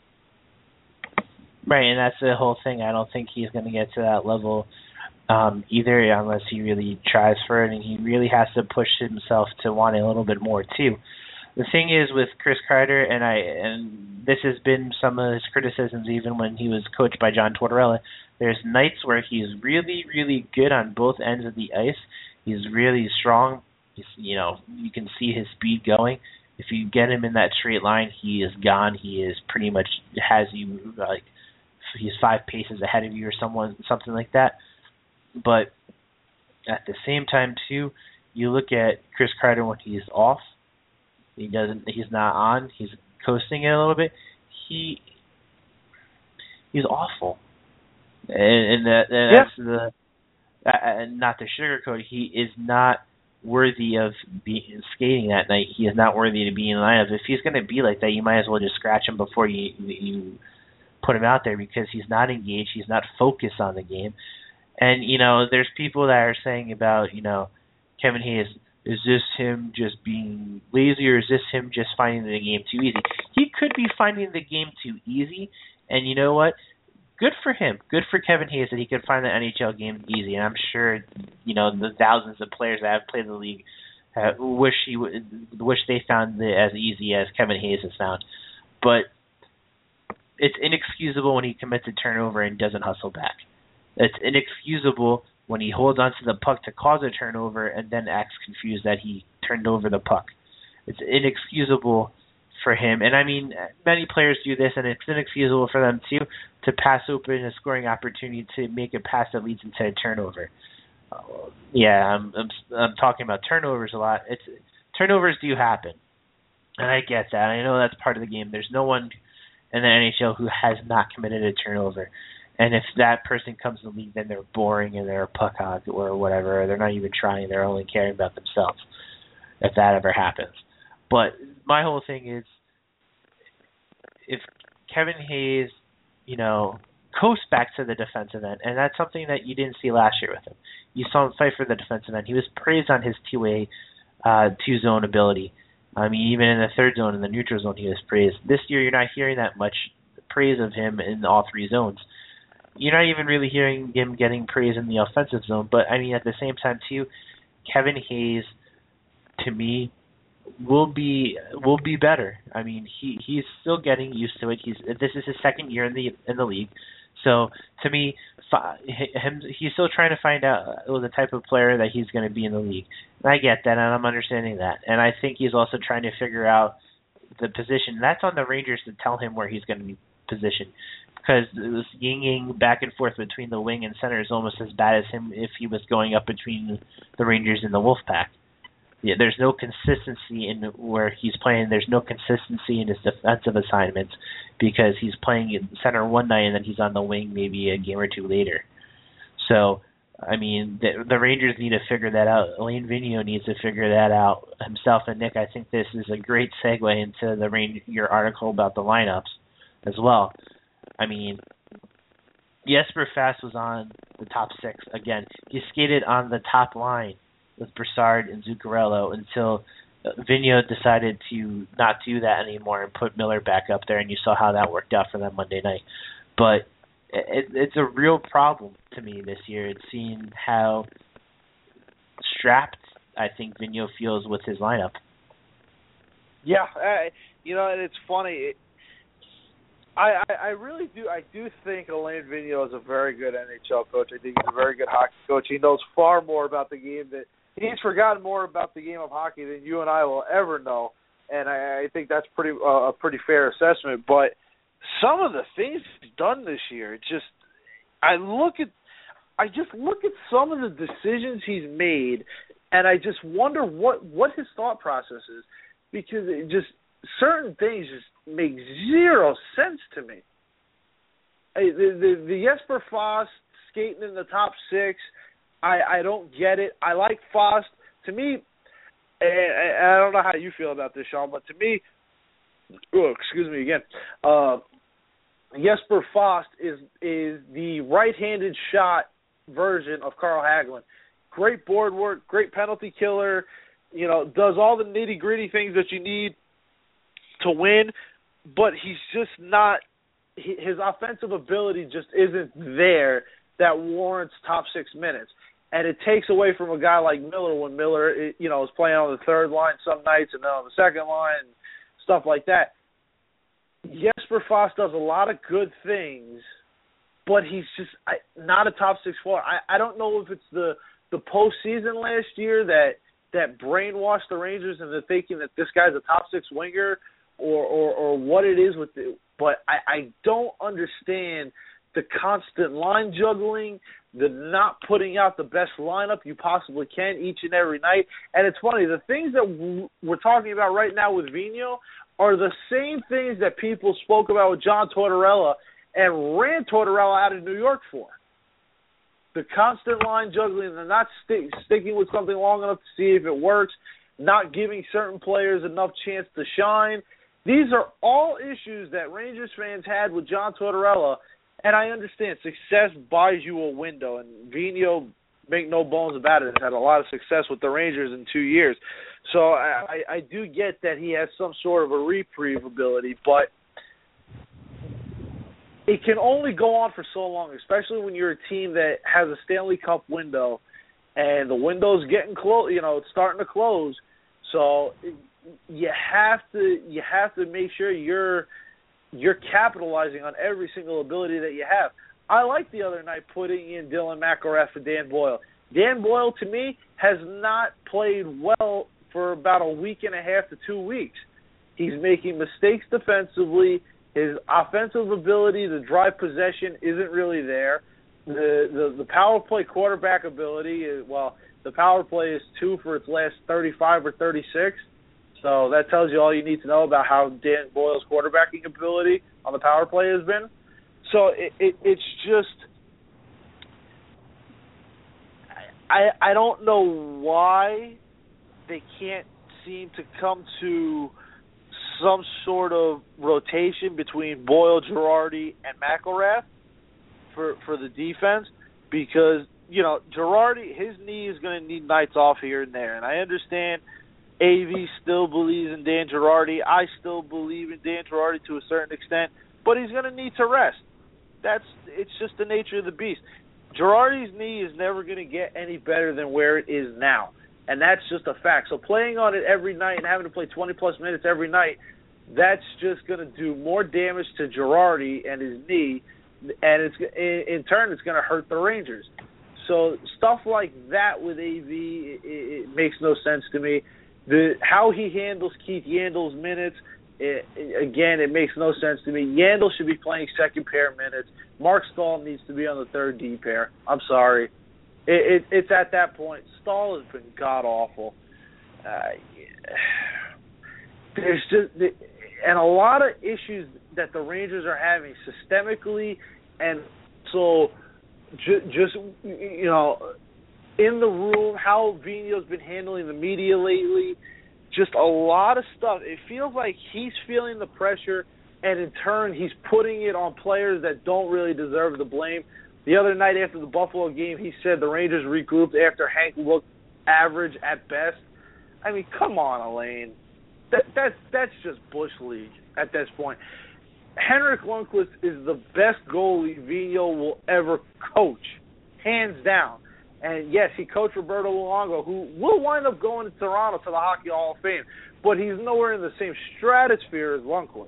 Right, and that's the whole thing. I don't think he's going to get to that level um, either unless he really tries for it, and he really has to push himself to want a little bit more too. The thing is with Chris Kreider, and I and this has been some of his criticisms even when he was coached by John Tortorella, there's nights where he's really, really good on both ends of the ice. He's really strong. He's, you know, you can see his speed going. If you get him in that straight line, he is gone. He is pretty much has you like he's five paces ahead of you or someone something like that. But at the same time too, you look at Chris Kreider when he's off. He doesn't. He's not on. He's coasting it a little bit. He he's awful, and, and that and yeah. that's the uh, not to sugarcoat. He is not worthy of being skating that night. He is not worthy to be in the lineup. If he's going to be like that, you might as well just scratch him before you you put him out there because he's not engaged. He's not focused on the game. And you know, there's people that are saying about you know Kevin Hayes. Is this him just being lazy, or is this him just finding the game too easy? he could be finding the game too easy. And you know what? Good for him. Good for Kevin Hayes that he could find the N H L game easy. And I'm sure, you know, the thousands of players that have played the league uh, wish he w- wish they found it as easy as Kevin Hayes has found. But it's inexcusable when he commits a turnover and doesn't hustle back. It's inexcusable when he holds onto the puck to cause a turnover and then acts confused that he turned over the puck. It's inexcusable for him. And, I mean, many players do this, and it's inexcusable for them, too, to pass open a scoring opportunity to make a pass that leads into a turnover. Uh, yeah, I'm, I'm I'm talking about turnovers a lot. It's turnovers do happen, and I get that. I know that's part of the game. There's no one in the N H L who has not committed a turnover. And if that person comes to the league, then they're boring and they're a puck hog or whatever. Or they're not even trying. They're only caring about themselves, if that ever happens. But my whole thing is, if Kevin Hayes, you know, coasts back to the defensive end, and that's something that you didn't see last year with him. You saw him fight for the defensive end. He was praised on his two-way, uh, two-zone ability. I mean, even in the third zone, in the neutral zone, he was praised. This year, you're not hearing that much praise of him in all three zones. You're not even really hearing him getting praise in the offensive zone. But, I mean, at the same time, too, Kevin Hayes, to me, will be will be better. I mean, he he's still getting used to it. He's this is his second year in the in the league, so to me, him he's still trying to find out the type of player that he's going to be in the league. And I get that, and I'm understanding that. And I think he's also trying to figure out the position. That's on the Rangers to tell him where he's going to be positioned, because this ying-yang back and forth between the wing and center is almost as bad as him if he was going up between the Rangers and the Wolfpack. Yeah, there's no consistency in where he's playing. There's no consistency in his defensive assignments because he's playing in center one night and then he's on the wing maybe a game or two later. So, I mean, the, the Rangers need to figure that out. Alain Vigneault needs to figure that out himself. And, Nick, I think this is a great segue into the Rain, your article about the lineups as well. I mean, Jesper Fast was on the top six. Again, he skated on the top line with Brassard and Zuccarello until Vigneault decided to not do that anymore and put Miller back up there, and you saw how that worked out for them Monday night. But it, it's a real problem to me this year. It's seeing how strapped I think Vigneault feels with his lineup. Yeah, I, you know, and it's funny. It, I, I, I really do. I do think Alain Vigneault is a very good N H L coach. I think he's a very good hockey coach. He knows far more about the game that he's forgotten more about the game of hockey than you and I will ever know, and I, I think that's pretty uh, a pretty fair assessment. But some of the things he's done this year, it's just I look at I just look at some of the decisions he's made, and I just wonder what what his thought process is, because it just certain things just make zero sense to me. The the, the Jesper Fast skating in the top six, I, I don't get it. I like Fast. To me, and I don't know how you feel about this, Sean, but to me, oh, excuse me again, uh, Jesper Fast is is the right-handed shot version of Carl Hagelin. Great board work, great penalty killer, you know, does all the nitty-gritty things that you need to win, but he's just not – his offensive ability just isn't there that warrants top six minutes. And it takes away from a guy like Miller when Miller, you know, is playing on the third line some nights and then on the second line and stuff like that. Jesper Fast does a lot of good things, but he's just I, not a top six forward. I, I don't know if it's the, the postseason last year that, that brainwashed the Rangers into thinking that this guy's a top six winger or, or, or what it is with it, but I, I don't understand the constant line juggling, the not putting out the best lineup you possibly can each and every night. And it's funny, the things that we're talking about right now with Vigneault are the same things that people spoke about with John Tortorella and ran Tortorella out of New York for. The constant line juggling, the not stick, sticking with something long enough to see if it works, not giving certain players enough chance to shine. These are all issues that Rangers fans had with John Tortorella, and I understand success buys you a window, and Vigneault make no bones about it, has had a lot of success with the Rangers in two years. So I, I do get that he has some sort of a reprieve ability, but it can only go on for so long, especially when you're a team that has a Stanley Cup window, and the window's getting close. You know, it's starting to close. So you have to you have to make sure you're you're capitalizing on every single ability that you have. I like the other night putting in Dylan McIlrath for Dan Boyle. Dan Boyle, to me, has not played well for about a week and a half to two weeks. He's making mistakes defensively. His offensive ability to drive possession isn't really there. The, the the power play quarterback ability is, well, the power play is two for its last thirty-five or thirty-six. So that tells you all you need to know about how Dan Boyle's quarterbacking ability on the power play has been. So it, it it's just I I don't know why they can't seem to come to some sort of rotation between Boyle, Girardi, and McIlrath for for the defense, because, you know, Girardi, his knee is going to need nights off here and there, and I understand A V still believes in Dan Girardi. I still believe in Dan Girardi to a certain extent, but he's going to need to rest. That's it's just the nature of the beast. Girardi's knee is never going to get any better than where it is now, and that's just a fact. So playing on it every night and having to play twenty-plus minutes every night, that's just going to do more damage to Girardi and his knee, and it's in, in turn it's going to hurt the Rangers. So stuff like that with A V, it, it makes no sense to me. The how he handles Keith Yandel's minutes, it, it, again, it makes no sense to me. Yandel should be playing second pair minutes. Mark Stahl needs to be on the third D pair. I'm sorry. It, it, it's at that point. Stahl has been god-awful. Uh, there's just and a lot of issues that the Rangers are having systemically, and so ju- just, you know, in the room, how Vigneault's been handling the media lately, just a lot of stuff. It feels like he's feeling the pressure, and in turn, he's putting it on players that don't really deserve the blame. The other night after the Buffalo game, he said the Rangers regrouped after Hank looked average at best. I mean, come on, Elaine. That, that's, that's just Bush League at this point. Henrik Lundqvist is the best goalie Vigneault will ever coach, hands down. And, yes, he coached Roberto Luongo, who will wind up going to Toronto to the Hockey Hall of Fame, but he's nowhere in the same stratosphere as Lundqvist.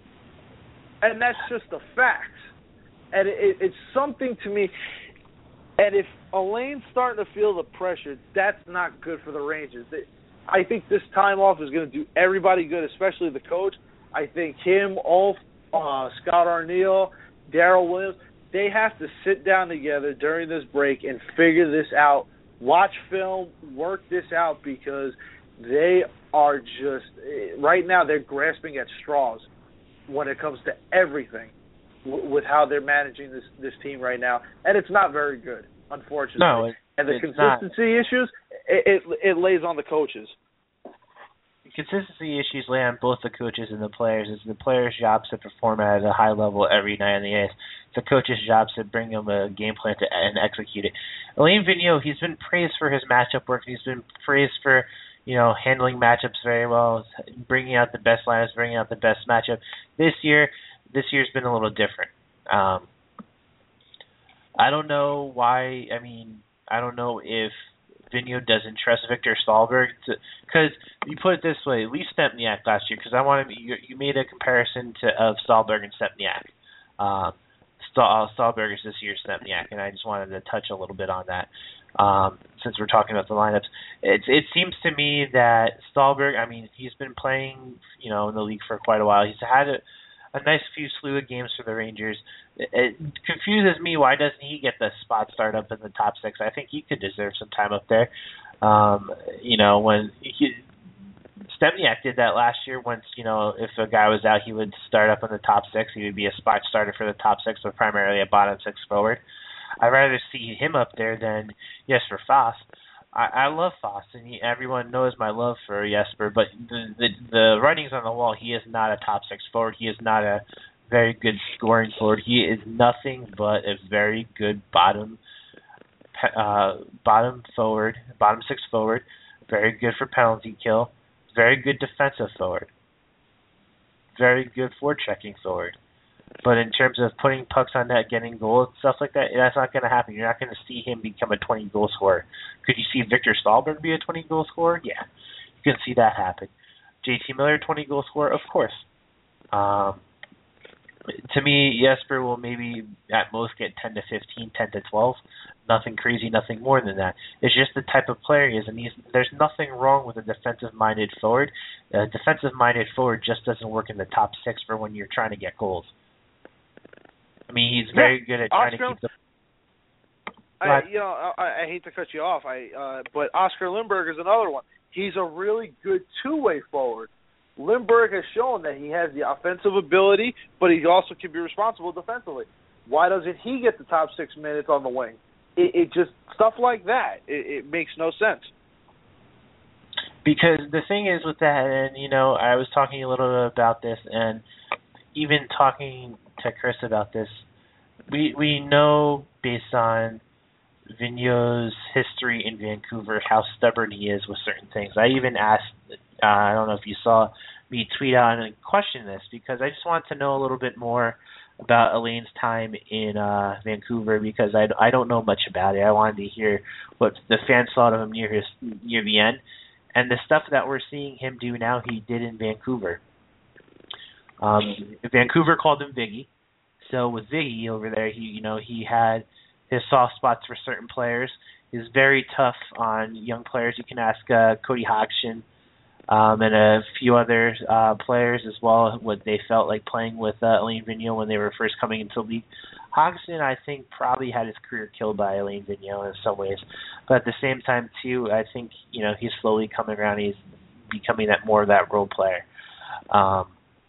And that's just a fact. And it, it, it's something to me. And if Elaine's starting to feel the pressure, that's not good for the Rangers. They, I think this time off is going to do everybody good, especially the coach. I think him, Ulf, uh, Scott Arniel, Darryl Williams, they have to sit down together during this break and figure this out, watch film, work this out, because they are just, right now they're grasping at straws when it comes to everything w- with how they're managing this, this team right now. And it's not very good, unfortunately. No, it, and the it's consistency not. issues, it, it, it lays on the coaches. Consistency issues lay on both the coaches and the players. It's the players' jobs to perform at a high level every night on the ice. It's the coaches' jobs to bring them a game plan to and execute it. Alain Vigneault, he's been praised for his matchup work. He's been praised for, you know, handling matchups very well, bringing out the best lineups, bringing out the best matchup. This year, this year's been a little different. Um, I don't know why. I mean, I don't know if Vigneault doesn't trust Victor Stahlberg, because you put it this way, Lee Stempniak last year, because I want to, you, you made a comparison to of Stahlberg and Stempniak. Um, Stahl, Stahlberg is this year's Stempniak, and I just wanted to touch a little bit on that um, since we're talking about the lineups. It, it seems to me that Stahlberg, I mean, he's been playing, you know, in the league for quite a while. He's had a, a nice few slew of games for the Rangers. It, it confuses me, why doesn't he get the spot start up in the top six? I think he could deserve some time up there. Um, you know, when he, Stempniak did that last year, once, you know, if a guy was out, he would start up in the top six. He would be a spot starter for the top six, but primarily a bottom six forward. I'd rather see him up there than Jesper Fast. I, I love Fast, and he, everyone knows my love for Jesper, but the, the the writing's on the wall. He is not a top six forward. He is not a very good scoring forward. He is nothing but a very good bottom uh, bottom forward, bottom six forward, very good for penalty kill, very good defensive forward, very good forechecking forward. But in terms of putting pucks on net, getting goals, stuff like that, that's not going to happen. You're not going to see him become a twenty-goal scorer. Could you see Victor Stahlberg be a twenty-goal scorer? Yeah, you can see that happen. J T Miller, twenty-goal scorer? Of course. Um, to me, Jesper will maybe at most get ten to fifteen, ten to twelve. Nothing crazy, nothing more than that. It's just the type of player he is, and he's, there's nothing wrong with a defensive-minded forward. A defensive-minded forward just doesn't work in the top six for when you're trying to get goals. I mean, he's very yeah, good at trying Oscar, to keep the. I, you know, I, I hate to cut you off, I uh, but Oscar Lindberg is another one. He's a really good two-way forward. Lindberg has shown that he has the offensive ability, but he also can be responsible defensively. Why doesn't he get the top six minutes on the wing? It, it just stuff like that. It, it makes no sense. Because the thing is with that, and you know, I was talking a little bit about this, and even talking to Chris about this, we we know based on Vigneault's history in Vancouver how stubborn he is with certain things. I even asked, uh, I don't know if you saw me tweet out and question this, because I just wanted to know a little bit more about Alain's time in uh, Vancouver, because I, I don't know much about it. I wanted to hear what the fans thought of him near his near the end, and the stuff that we're seeing him do now he did in Vancouver. Um, Vancouver called him Viggy, so with Viggy over there, he you know he had his soft spots for certain players. He's very tough on young players. You can ask uh, Cody Hodgson um, and a few other uh, players as well what they felt like playing with uh, Alain Vigneault when they were first coming into the league. Hodgson, I think, probably had his career killed by Alain Vigneault in some ways. But at the same time, too, I think you know he's slowly coming around. He's becoming that more of that role player. Um,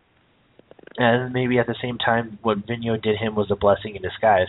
and maybe at the same time, what Vigneault did him was a blessing in disguise.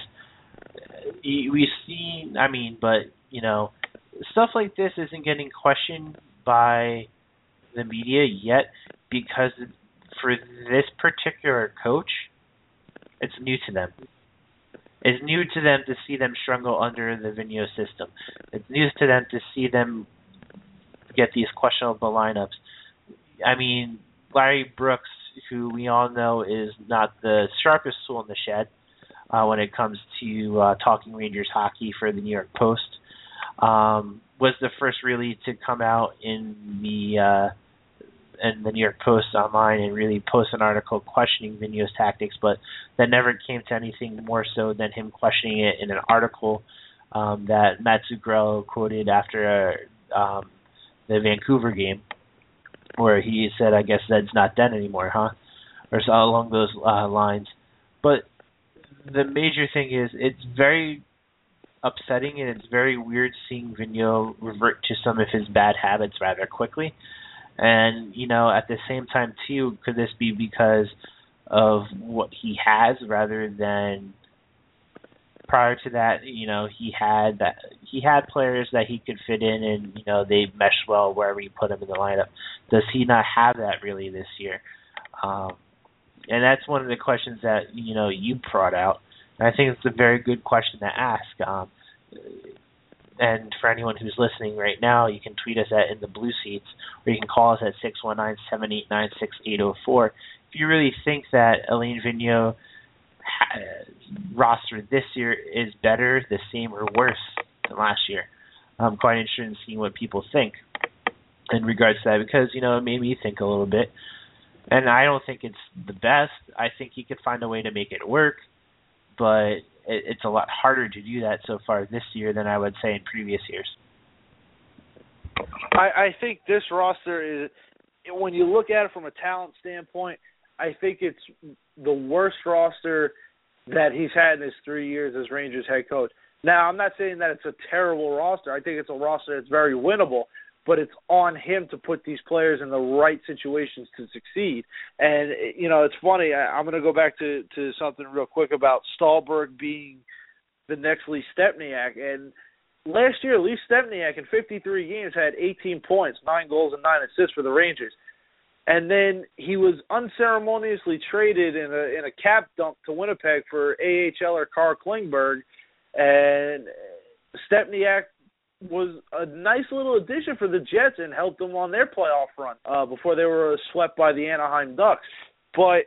We see, I mean, but, you know, stuff like this isn't getting questioned by the media yet because for this particular coach, it's new to them. It's new to them to see them struggle under the Vigneault system. It's new to them to see them get these questionable lineups. I mean, Larry Brooks, who we all know is not the sharpest tool in the shed, Uh, when it comes to uh, talking Rangers hockey for the New York Post, um, was the first really to come out in the uh, in the New York Post online and really post an article questioning Vigneault's tactics, but that never came to anything more so than him questioning it in an article um, that Matt Zuccarello quoted after um, the Vancouver game, where he said, "I guess that's not done anymore, huh?" or so along those uh, lines. But the major thing is it's very upsetting and it's very weird seeing Vigneault revert to some of his bad habits rather quickly. And, you know, at the same time, too, could this be because of what he has rather than prior to that, you know, he had that he had players that he could fit in and, you know, they mesh well wherever you put them in the lineup. Does he not have that really this year? Um, And that's one of the questions that, you know, you brought out. And I think it's a very good question to ask. Um, and for anyone who's listening right now, you can tweet us at In the Blue Seats, or you can call us at six one nine, seven eight nine, six eight zero four. If you really think that Alain Vigneault roster this year is better, the same, or worse than last year, I'm quite interested in seeing what people think in regards to that, because, you know, it made me think a little bit. And I don't think it's the best. I think he could find a way to make it work, but it, it's a lot harder to do that so far this year than I would say in previous years. I, I think this roster is, when you look at it from a talent standpoint, I think it's the worst roster that he's had in his three years as Rangers head coach. Now, I'm not saying that it's a terrible roster. I think it's a roster that's very winnable, but it's on him to put these players in the right situations to succeed. And, you know, it's funny. I, I'm going to go back to, to something real quick about Stahlberg being the next Lee Stempniak. And last year, Lee Stempniak in fifty-three games had eighteen points, nine goals, and nine assists for the Rangers. And then he was unceremoniously traded in a in a cap dump to Winnipeg for A H L or Carl Klingberg. And Stepniak was a nice little addition for the Jets and helped them on their playoff run uh, before they were swept by the Anaheim Ducks. But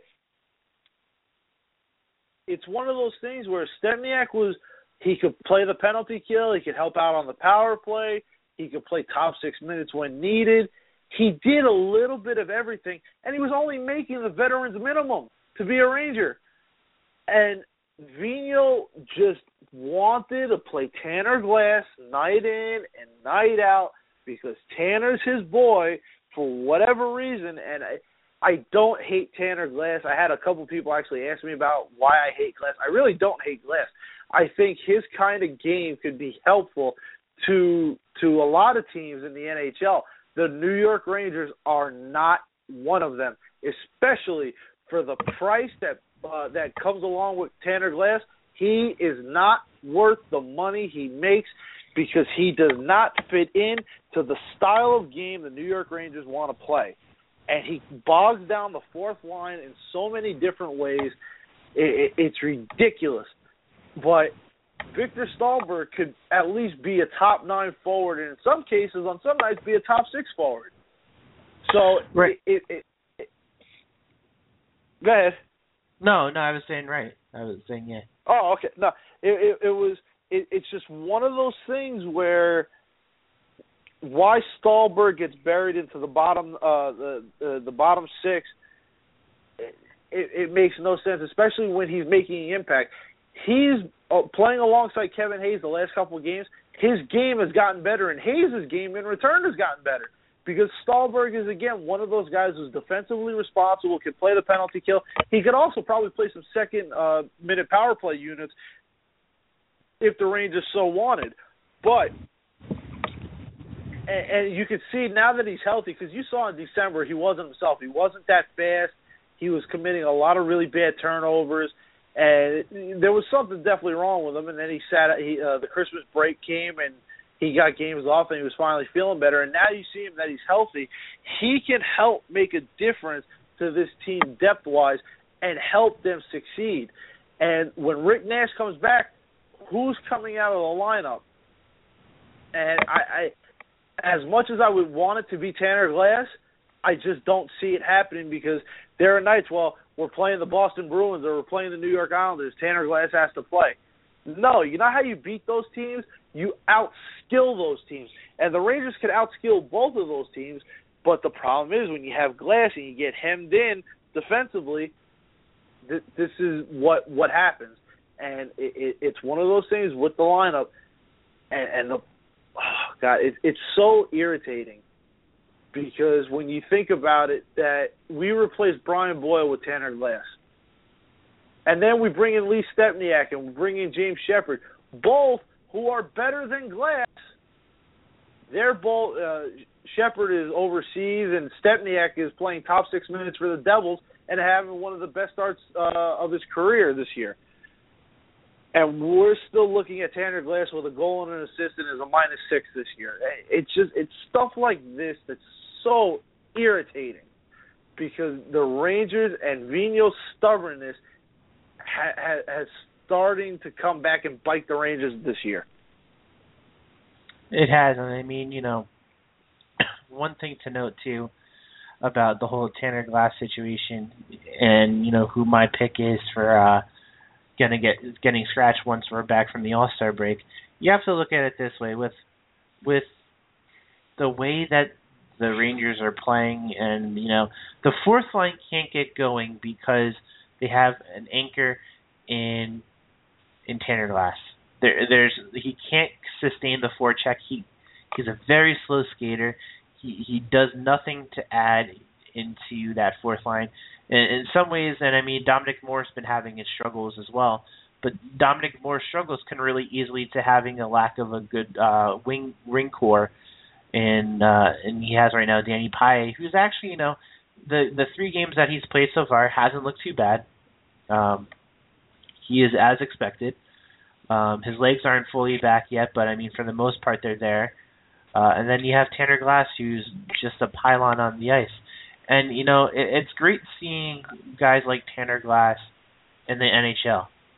it's one of those things where Stepniak was, he could play the penalty kill, he could help out on the power play, he could play top six minutes when needed. He did a little bit of everything, and he was only making the veterans minimum to be a Ranger. And Vigneault just wanted to play Tanner Glass night in and night out because Tanner's his boy for whatever reason. And I, I don't hate Tanner Glass. I had a couple people actually ask me about why I hate Glass. I really don't hate Glass. I think his kind of game could be helpful to to a lot of teams in the N H L. The New York Rangers are not one of them, especially for the price that uh, that comes along with Tanner Glass. He is not worth the money he makes because he does not fit in to the style of game the New York Rangers want to play. And he bogs down the fourth line in so many different ways. It, it, it's ridiculous. But Victor Stahlberg could at least be a top nine forward, and in some cases, on some nights, be a top six forward. So, right. it, it, it, it go ahead. No, no, I was saying right. I was saying yeah. Oh, okay. No, it, it, it was. It, it's just one of those things where why Stahlberg gets buried into the bottom, uh, the, the the bottom six. It, it, it makes no sense, especially when he's making an impact. He's uh, playing alongside Kevin Hayes the last couple of games. His game has gotten better, and Hayes' game in return has gotten better. Because Stahlberg is, again, one of those guys who's defensively responsible, can play the penalty kill. He could also probably play some second-minute uh, power play units if the Rangers so wanted. But, and, and you can see now that he's healthy, because you saw in December he wasn't himself. He wasn't that fast. He was committing a lot of really bad turnovers. And there was something definitely wrong with him. And then he sat. He, uh, the Christmas break came, and he got games off, and he was finally feeling better. And now you see him that he's healthy. He can help make a difference to this team depth-wise and help them succeed. And when Rick Nash comes back, who's coming out of the lineup? And I, I, as much as I would want it to be Tanner Glass, I just don't see it happening because there are nights, well, we're playing the Boston Bruins or we're playing the New York Islanders. Tanner Glass has to play. No, you know how you beat those teams? You outskill those teams. And the Rangers can outskill both of those teams, but the problem is when you have Glass and you get hemmed in defensively, th- this is what, what happens. And it, it, it's one of those things with the lineup. And, and the, oh God, it, it's so irritating because when you think about it, that we replaced Brian Boyle with Tanner Glass. And then we bring in Lee Stepniak and we bring in James Shepherd, both who are better than Glass. They're both, uh, Shepherd is overseas and Stepniak is playing top six minutes for the Devils and having one of the best starts uh, of his career this year. And we're still looking at Tanner Glass with a goal and an assist and as a minus six this year. It's just, it's stuff like this that's so irritating because the Rangers and Vigneault's stubbornness ha- ha- has starting to come back and bite the Rangers this year. It has, and I mean, you know, one thing to note too about the whole Tanner Glass situation, and you know who my pick is for uh, gonna get getting scratched once we're back from the All-Star break. You have to look at it this way: with with the way that the Rangers are playing, and you know, the fourth line can't get going because they have an anchor in in Tanner Glass. There, there's he can't sustain the forecheck. He he's a very slow skater. He he does nothing to add into that fourth line. In, in some ways, and I mean Dominic Moore's been having his struggles as well. But Dominic Moore's struggles can really easily lead to having a lack of a good uh, wing ring core, and uh, and he has right now Danny Paille, who's actually you know the the three games that he's played so far hasn't looked too bad. Um, he is as expected. Um, his legs aren't fully back yet, but I mean, for the most part, they're there. Uh, and then you have Tanner Glass, who's just a pylon on the ice. And, you know, it, it's great seeing guys like Tanner Glass in the N H L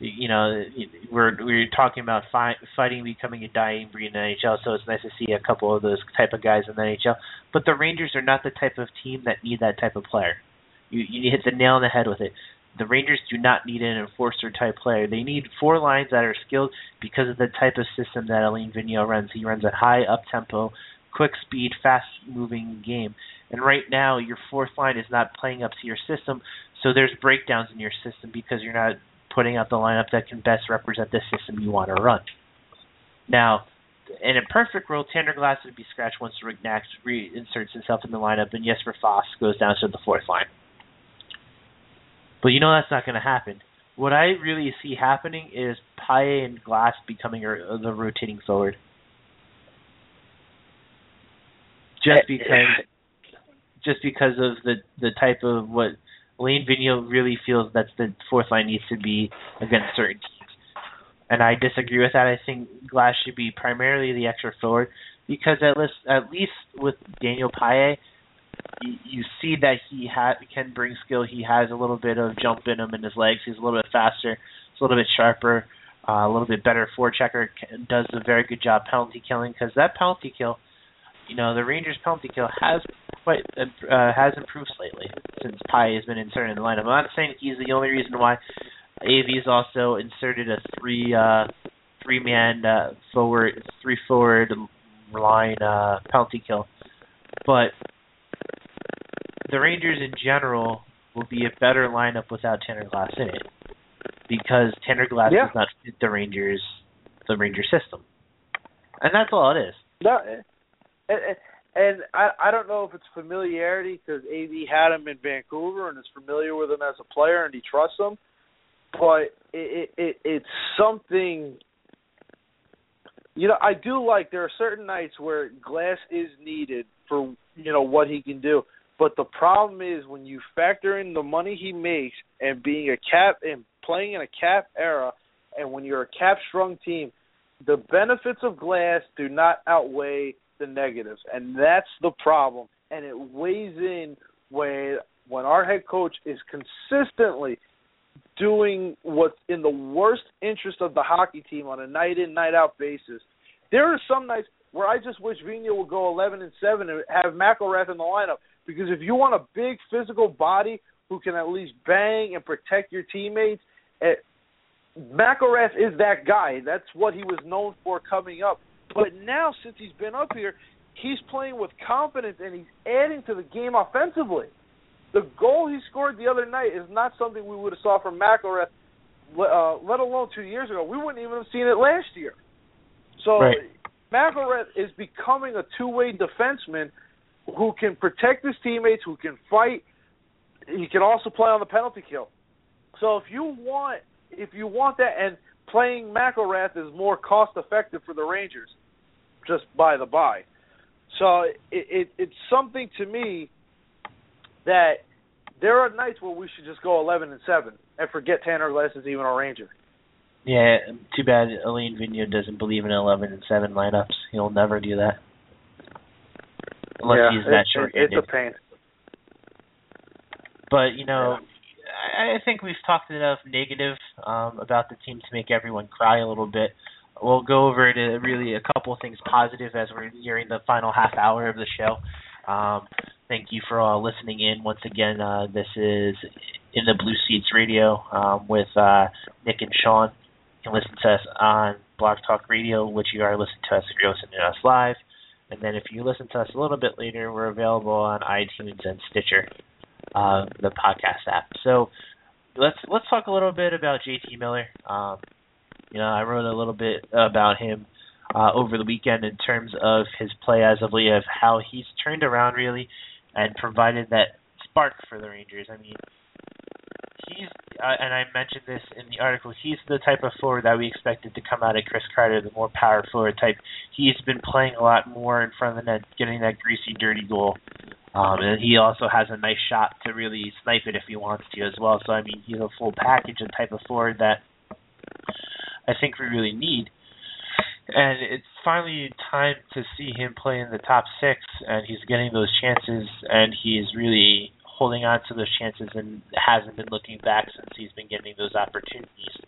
you know, we're we're talking about fi- fighting becoming a dying breed in the N H L, so it's nice to see a couple of those type of guys in the N H L. But the Rangers are not the type of team that need that type of player. You you hit the nail on the head with it. The Rangers do not need an enforcer-type player. They need four lines that are skilled because of the type of system that Alain Vigneault runs. He runs a high up-tempo, quick-speed, fast-moving game. And right now, your fourth line is not playing up to your system, so there's breakdowns in your system because you're not putting out the lineup that can best represent the system you want to run. Now, in a perfect world, Tanner Glass would be scratched once Rick Nash reinserts himself in the lineup, and Jesper Fast goes down to the fourth line. But you know that's not going to happen. What I really see happening is Paille and Glass becoming a, the rotating forward. Just because, just because of the, the type of what Alain Vigneault really feels that the fourth line needs to be against certain teams. And I disagree with that. I think Glass should be primarily the extra forward because at least, at least with Daniel Paille, you, you see that he ha- can bring skill. He has a little bit of jump in him in his legs. He's a little bit faster. He's a little bit sharper, uh, a little bit better forechecker. Does a very good job penalty killing because that penalty kill, you know, the Rangers penalty kill has quite uh, has improved slightly since Paille has been inserted in the lineup. I'm not saying he's the only reason why. A V's also inserted a three uh, three man uh, forward three forward line uh, penalty kill, but the Rangers in general will be a better lineup without Tanner Glass in it because Tanner Glass yeah. does not fit the Rangers the Ranger system, and that's all it is. No, and, and I I don't know if it's familiarity because A V had him in Vancouver and is familiar with him as a player and he trusts him. But it, it it's something, you know, I do like there are certain nights where Glass is needed for, you know, what he can do. But the problem is when you factor in the money he makes and being a cap and playing in a cap era and when you're a cap-strung team, the benefits of Glass do not outweigh the negatives. And that's the problem. And it weighs in when, when our head coach is consistently doing what's in the worst interest of the hockey team on a night-in, night-out basis. There are some nights where I just wish Vigneault would go eleven and seven and have McElrath in the lineup. Because if you want a big physical body who can at least bang and protect your teammates, it, McElrath is that guy. That's what he was known for coming up. But now, since he's been up here, he's playing with confidence and he's adding to the game offensively. The goal he scored the other night is not something we would have saw from McElrath, uh, let alone two years ago. We wouldn't even have seen it last year. So right. McElrath is becoming a two-way defenseman who can protect his teammates, who can fight. He can also play on the penalty kill. So if you want, if you want that, and playing McElrath is more cost-effective for the Rangers, just by the by. So it, it, it's something to me that there are nights where we should just go eleven and seven and forget Tanner Glass is even a Ranger. Yeah, too bad Alain Vigneault doesn't believe in eleven and seven lineups. He'll never do that. Unless yeah, he's that it, short-handed. It's a pain. But, you know, yeah. I, I think we've talked enough negative um, about the team to make everyone cry a little bit. We'll go over to really a couple of things positive as we're nearing the final half hour of the show. Um, thank you for all listening in. Once again, uh, this is In the Blue Seats Radio um, with uh, Nick and Sean. You can listen to us on Blog Talk Radio, which you are listening to us if you're listening to us live. And then if you listen to us a little bit later, we're available on iTunes and Stitcher, uh, the podcast app. So let's let's talk a little bit about J T Miller. Um, you know, I wrote a little bit about him uh, over the weekend in terms of his play as of late, of how he's turned around really and provided that spark for the Rangers. I mean, he's, uh, and I mentioned this in the article, he's the type of forward that we expected to come out of Chris Kreider, the more power forward type. He's been playing a lot more in front of the net, getting that greasy, dirty goal. Um, and he also has a nice shot to really snipe it if he wants to as well. So, I mean, he's a full package and type of forward that I think we really need. And it's finally time to see him play in the top six, and he's getting those chances, and he's really holding on to those chances and hasn't been looking back since he's been getting those opportunities.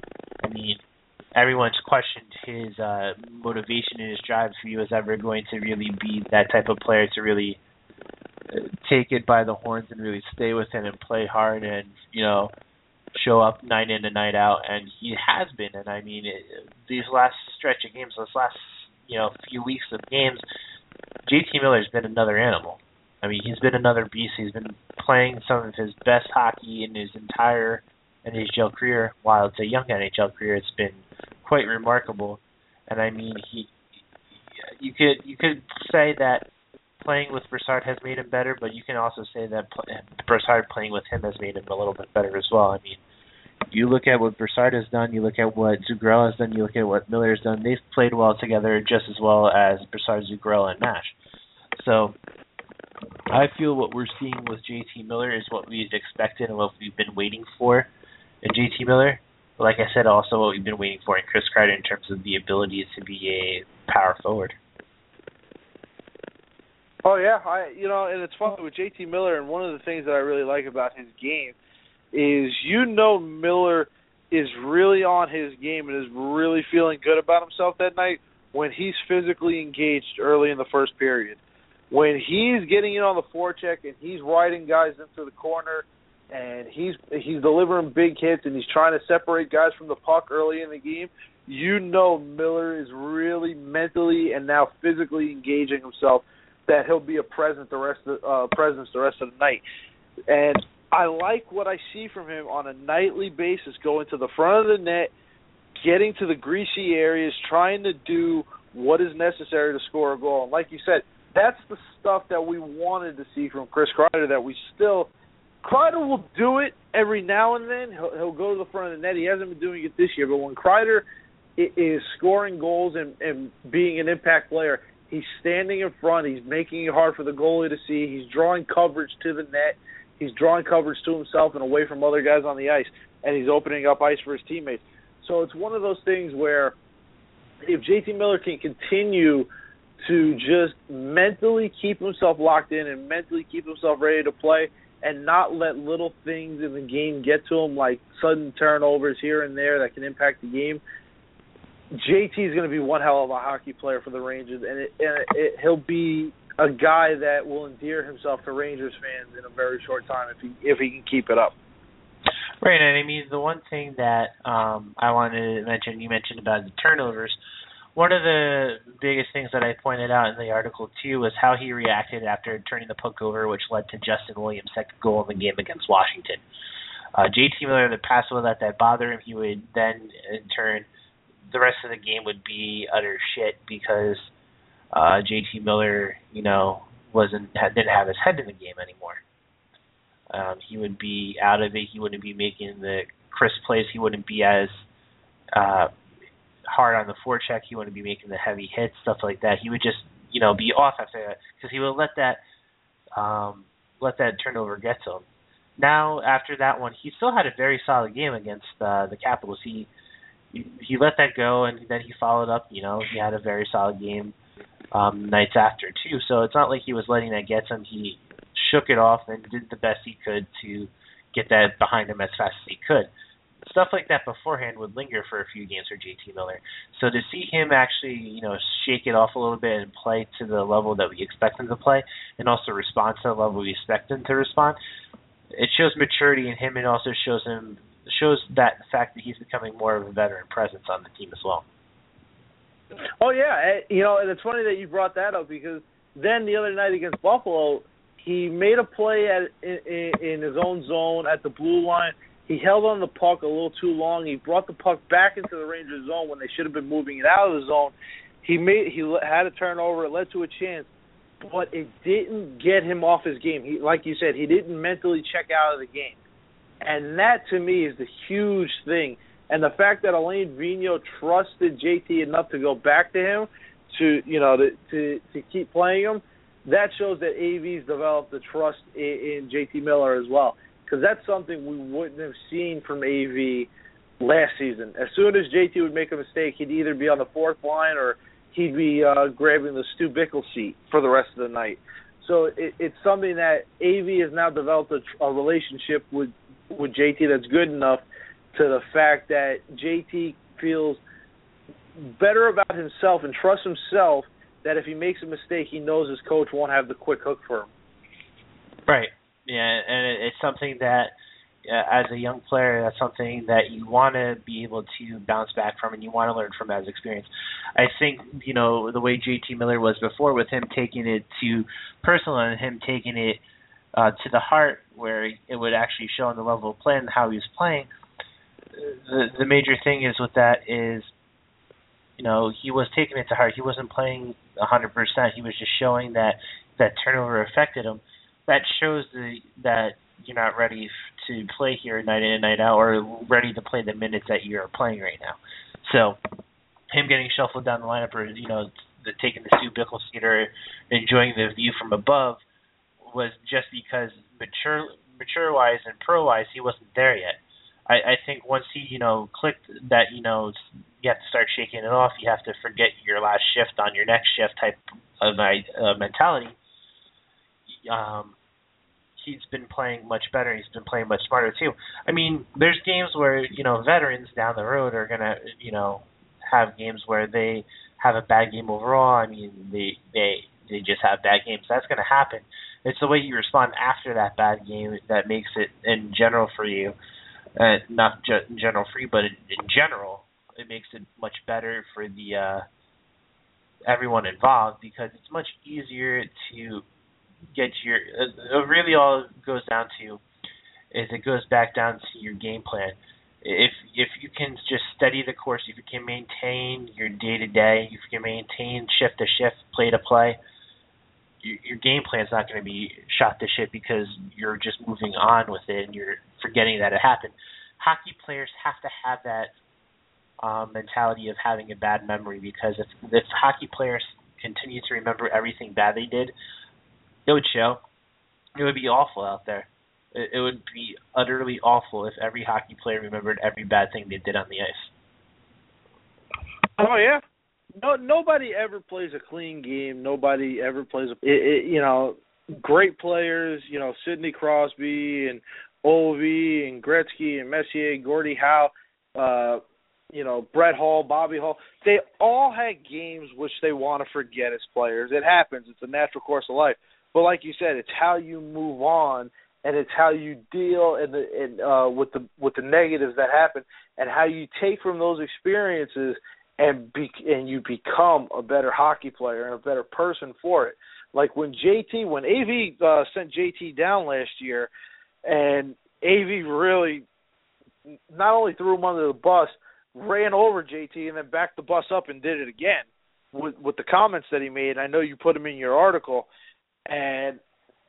I mean, everyone's questioned his uh, motivation and his drive if he was ever going to really be that type of player to really take it by the horns and really stay with it and play hard and, you know, show up night in and night out. And he has been. And, I mean, it, these last stretch of games, those last, you know, few weeks of games, J T Miller's been another animal. I mean, he's been another beast. He's been playing some of his best hockey in his entire N H L career. While it's a young N H L career, it's been quite remarkable. And I mean, he, you could you could say that playing with Brassard has made him better, but you can also say that Brassard playing with him has made him a little bit better as well. I mean, you look at what Brassard has done, you look at what Zuccarello has done, you look at what Miller has done. They've played well together just as well as Brassard, Zuccarello, and Mash. So I feel what we're seeing with J T Miller is what we've expected and what we've been waiting for in J T Miller. But like I said, also what we've been waiting for in Chris Kreider in terms of the ability to be a power forward. Oh yeah, I you know, and it's funny with J T Miller, and one of the things that I really like about his game is, you know, Miller is really on his game and is really feeling good about himself that night when he's physically engaged early in the first period. When he's getting in on the forecheck and he's riding guys into the corner and he's he's delivering big hits and he's trying to separate guys from the puck early in the game, you know Miller is really mentally and now physically engaging himself, that he'll be a present the rest of uh, presence the rest of the night. And I like what I see from him on a nightly basis, going to the front of the net, getting to the greasy areas, trying to do what is necessary to score a goal. And like you said, that's the stuff that we wanted to see from Chris Kreider, that we still – Kreider will do it every now and then. He'll, he'll go to the front of the net. He hasn't been doing it this year. But when Kreider is scoring goals and, and being an impact player, he's standing in front. He's making it hard for the goalie to see. He's drawing coverage to the net. He's drawing coverage to himself and away from other guys on the ice. And he's opening up ice for his teammates. So it's one of those things where if J T Miller can continue to just mentally keep himself locked in and mentally keep himself ready to play and not let little things in the game get to him, like sudden turnovers here and there that can impact the game, J T is going to be one hell of a hockey player for the Rangers, and, it, and it, it, he'll be a guy that will endear himself to Rangers fans in a very short time if he if he can keep it up. Right, and I mean, the one thing that um, I wanted to mention, you mentioned about the turnovers. One of the biggest things that I pointed out in the article, too, was how he reacted after turning the puck over, which led to Justin Williams' second goal in the game against Washington. Uh, J T Miller in the past would let that bother him. He would then, in turn, the rest of the game would be utter shit because uh, J T Miller, you know, wasn't didn't have his head in the game anymore. Um, he would be out of it. He wouldn't be making the crisp plays. He wouldn't be as uh, hard on the forecheck. He wouldn't be making the heavy hits, stuff like that. He would just, you know, be off after that because he would let that um, let that turnover get to him. Now, after that one, he still had a very solid game against uh, the Capitals. He He let that go, and then he followed up. You know, he had a very solid game um, nights after, too. So it's not like he was letting that get him. He shook it off and did the best he could to get that behind him as fast as he could. Stuff like that beforehand would linger for a few games for J T Miller. So to see him actually, you know, shake it off a little bit and play to the level that we expect him to play, and also respond to the level we expect him to respond, it shows maturity in him, and also shows him shows that the fact that he's becoming more of a veteran presence on the team as well. Oh yeah, you know, and it's funny that you brought that up because then the other night against Buffalo, he made a play at in, in his own zone at the blue line. He held on the puck a little too long. He brought the puck back into the Rangers zone when they should have been moving it out of the zone. He made he had a turnover. It led to a chance, but it didn't get him off his game. He, like you said, he didn't mentally check out of the game. And that, to me, is the huge thing. And the fact that Alain Vigneault trusted J T enough to go back to him, to you know, to to, to keep playing him, that shows that A V's developed the trust in, in J T Miller as well. Because that's something we wouldn't have seen from A V last season. As soon as J T would make a mistake, he'd either be on the fourth line or he'd be uh, grabbing the Stu Bickle seat for the rest of the night. So it, it's something that A V has now developed a, a relationship with with J T that's good enough to the fact that J T feels better about himself and trusts himself that if he makes a mistake, he knows his coach won't have the quick hook for him. Right. Yeah, and it's something that, uh, as a young player, that's something that you want to be able to bounce back from and you want to learn from as experience. I think, you know, the way J T Miller was before, with him taking it to personal and him taking it uh, to the heart, where it would actually show on the level of play and how he was playing, the, the major thing is with that is, you know, he was taking it to heart. He wasn't playing one hundred percent. He was just showing that that turnover affected him. That shows the, that you're not ready f- to play here night in and night out, or ready to play the minutes that you're playing right now. So him getting shuffled down the lineup, or, you know, the, taking the Stu Bickle seat or enjoying the view from above, was just because mature, mature-wise and pro-wise, he wasn't there yet. I, I think once he, you know, clicked that, you know, you have to start shaking it off, you have to forget your last shift on your next shift type of uh, mentality, um, he's been playing much better. He's been playing much smarter, too. I mean, there's games where, you know, veterans down the road are going to, you know, have games where they have a bad game overall. I mean, they they, they just have bad games. That's going to happen. It's the way you respond after that bad game that makes it, in general for you, uh, not just in general for you, but in, in general, it makes it much better for the uh, everyone involved, because it's much easier to get your uh, – really all it goes down to is it goes back down to your game plan. If if you can just steady the course, if you can maintain your day-to-day, if you can maintain shift-to-shift, play-to-play, your, your game plan's not going to be shot to shit because you're just moving on with it and you're forgetting that it happened. Hockey players have to have that um, mentality of having a bad memory, because if, if hockey players continue to remember everything bad they did, it would show. It would be awful out there. It, it would be utterly awful if every hockey player remembered every bad thing they did on the ice. Oh, yeah. No, nobody ever plays a clean game. Nobody ever plays a, it, it, you know, great players, you know, Sidney Crosby and Ovi and Gretzky and Messier, Gordie Howe, uh, you know, Brett Hall, Bobby Hall. They all had games which they want to forget as players. It happens. It's a natural course of life. But like you said, it's how you move on, and it's how you deal in the, in, uh, with the with the negatives that happen, and how you take from those experiences and be, and you become a better hockey player and a better person for it. Like when J T, when A V uh, sent J T down last year, and A V really not only threw him under the bus, ran over J T and then backed the bus up and did it again with, with the comments that he made. I know you put them in your article. And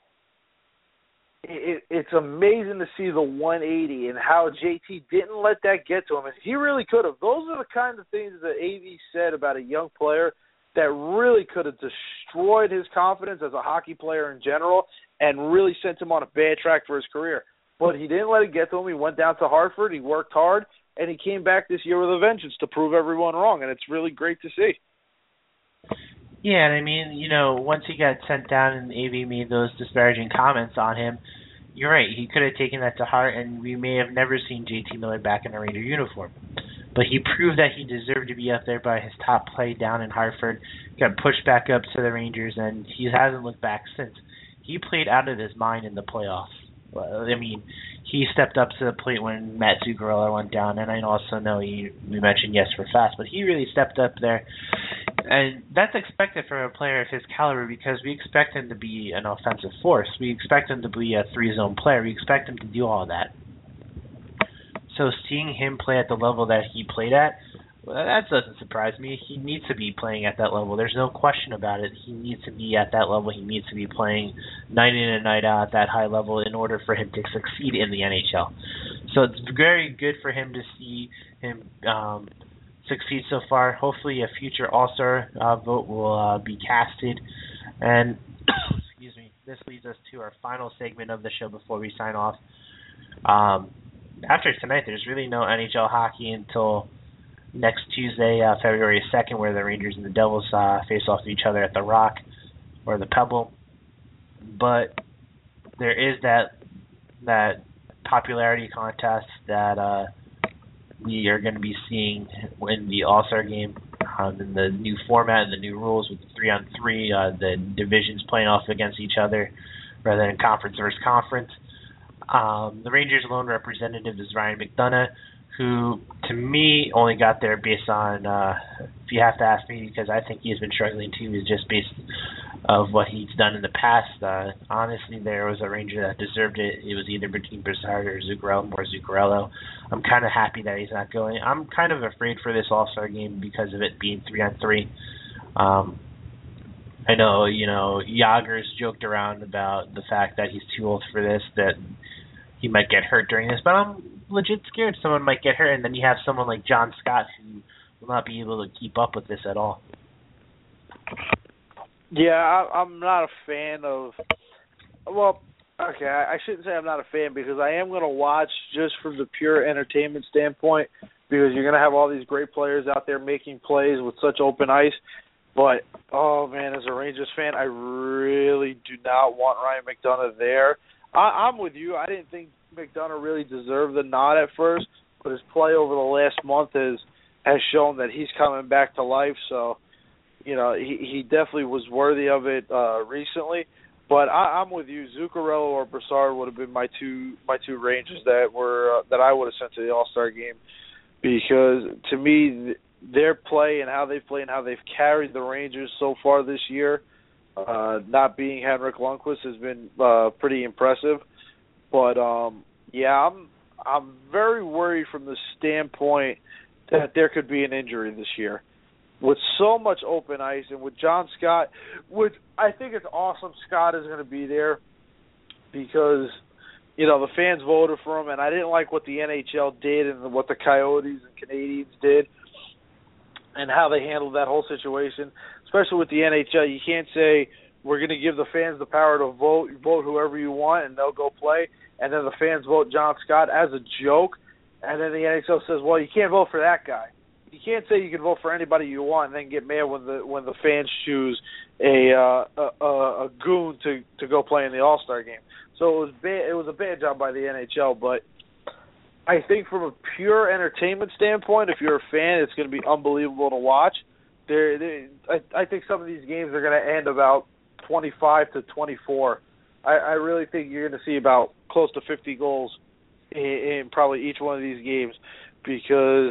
it, it's amazing to see the one eighty and how J T didn't let that get to him. And he really could have. Those are the kind of things that A V said about a young player that really could have destroyed his confidence as a hockey player in general and really sent him on a bad track for his career. But he didn't let it get to him. He went down to Hartford. He worked hard. And he came back this year with a vengeance to prove everyone wrong. And it's really great to see. Yeah, and I mean, you know, once he got sent down and A V made those disparaging comments on him, you're right, he could have taken that to heart, and we may have never seen J T Miller back in a Ranger uniform. But he proved that he deserved to be up there by his top play down in Hartford, got pushed back up to the Rangers, and he hasn't looked back since. He played out of his mind in the playoffs. I mean, he stepped up to the plate when Matt Zuccarello went down, and I also know he, we mentioned Jesper Fast, but he really stepped up there. And that's expected from a player of his caliber, because we expect him to be an offensive force. We expect him to be a three-zone player. We expect him to do all that. So seeing him play at the level that he played at, well, that doesn't surprise me. He needs to be playing at that level. There's no question about it. He needs to be at that level. He needs to be playing night in and night out at that high level in order for him to succeed in the N H L. So it's very good for him to see him um, succeed so far. Hopefully a future All-Star uh, vote will uh, be casted. And excuse me, this leads us to our final segment of the show before we sign off. Um, after tonight, there's really no N H L hockey until next Tuesday, uh, February second, where the Rangers and the Devils uh, face off to each other at the Rock or the Pebble. But there is that that popularity contest that uh, we are going to be seeing in the All-Star game, um, in the new format and the new rules with the three on three, uh, the divisions playing off against each other rather than conference versus conference. Um, the Rangers' lone representative is Ryan McDonagh, who, to me, only got there based on, uh, if you have to ask me, because I think he's been struggling too, is just based of what he's done in the past. Uh, honestly, there was a Ranger that deserved it. It was either between Brassard or Zuccarello, more Zuccarello. I'm kind of happy that he's not going. I'm kind of afraid for this All-Star game because of it being three on three. Um, I know, you know, Yager's joked around about the fact that he's too old for this, that he might get hurt during this, but I'm legit scared someone might get hurt, and then you have someone like John Scott who will not be able to keep up with this at all. Yeah, I, I'm not a fan of. Well, okay, I, I shouldn't say I'm not a fan because I am going to watch just from the pure entertainment standpoint because you're going to have all these great players out there making plays with such open ice. But, oh, man, as a Rangers fan, I really do not want Ryan McDonagh there. I, I'm with you. I didn't think McDonagh really deserved the nod at first, but his play over the last month has, has shown that he's coming back to life. So, you know, he, he definitely was worthy of it uh, recently. But I, I'm with you. Zuccarello or Brassard would have been my two my two Rangers that were uh, that I would have sent to the All-Star game because, to me, their play and how they've played and how they've carried the Rangers so far this year, uh, not being Henrik Lundqvist, has been uh, pretty impressive. But um, yeah, I'm I'm very worried from the standpoint that there could be an injury this year. With so much open ice and with John Scott, which I think it's awesome Scott is going to be there because, you know, the fans voted for him, and I didn't like what the N H L did and what the Coyotes and Canadians did and how they handled that whole situation, especially with the N H L. You can't say we're going to give the fans the power to vote. You vote whoever you want, and they'll go play, and then the fans vote John Scott as a joke, and then the N H L says, well, you can't vote for that guy. You can't say you can vote for anybody you want and then get mad when the when the fans choose a uh, a, a goon to, to go play in the All-Star game. So it was bad, it was a bad job by the N H L. But I think from a pure entertainment standpoint, if you're a fan, it's going to be unbelievable to watch. There, I, I think some of these games are going to end about twenty-five to twenty-four. I, I really think you're going to see about close to fifty goals in, in probably each one of these games because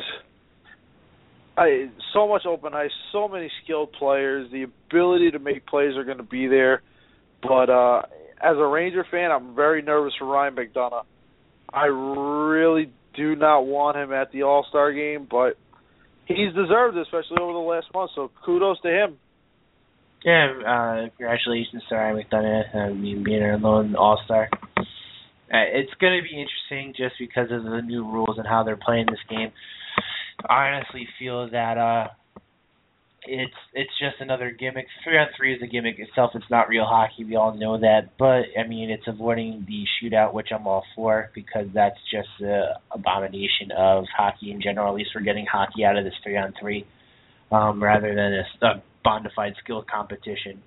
I, so much open ice, so many skilled players. The ability to make plays are going to be there. But uh, as a Ranger fan, I'm very nervous for Ryan McDonagh. I really do not want him at the All-Star game, but he's deserved it, especially over the last month. So kudos to him. Yeah, uh, congratulations to Ryan McDonagh uh, being our lone All-Star. Uh, it's going to be interesting just because of the new rules and how they're playing this game. I honestly feel that uh, it's it's just another gimmick. Three on three is a gimmick itself. It's not real hockey. We all know that. But, I mean, it's avoiding the shootout, which I'm all for, because that's just an abomination of hockey in general. At least we're getting hockey out of this three on three um, rather than a, a bondified skill competition.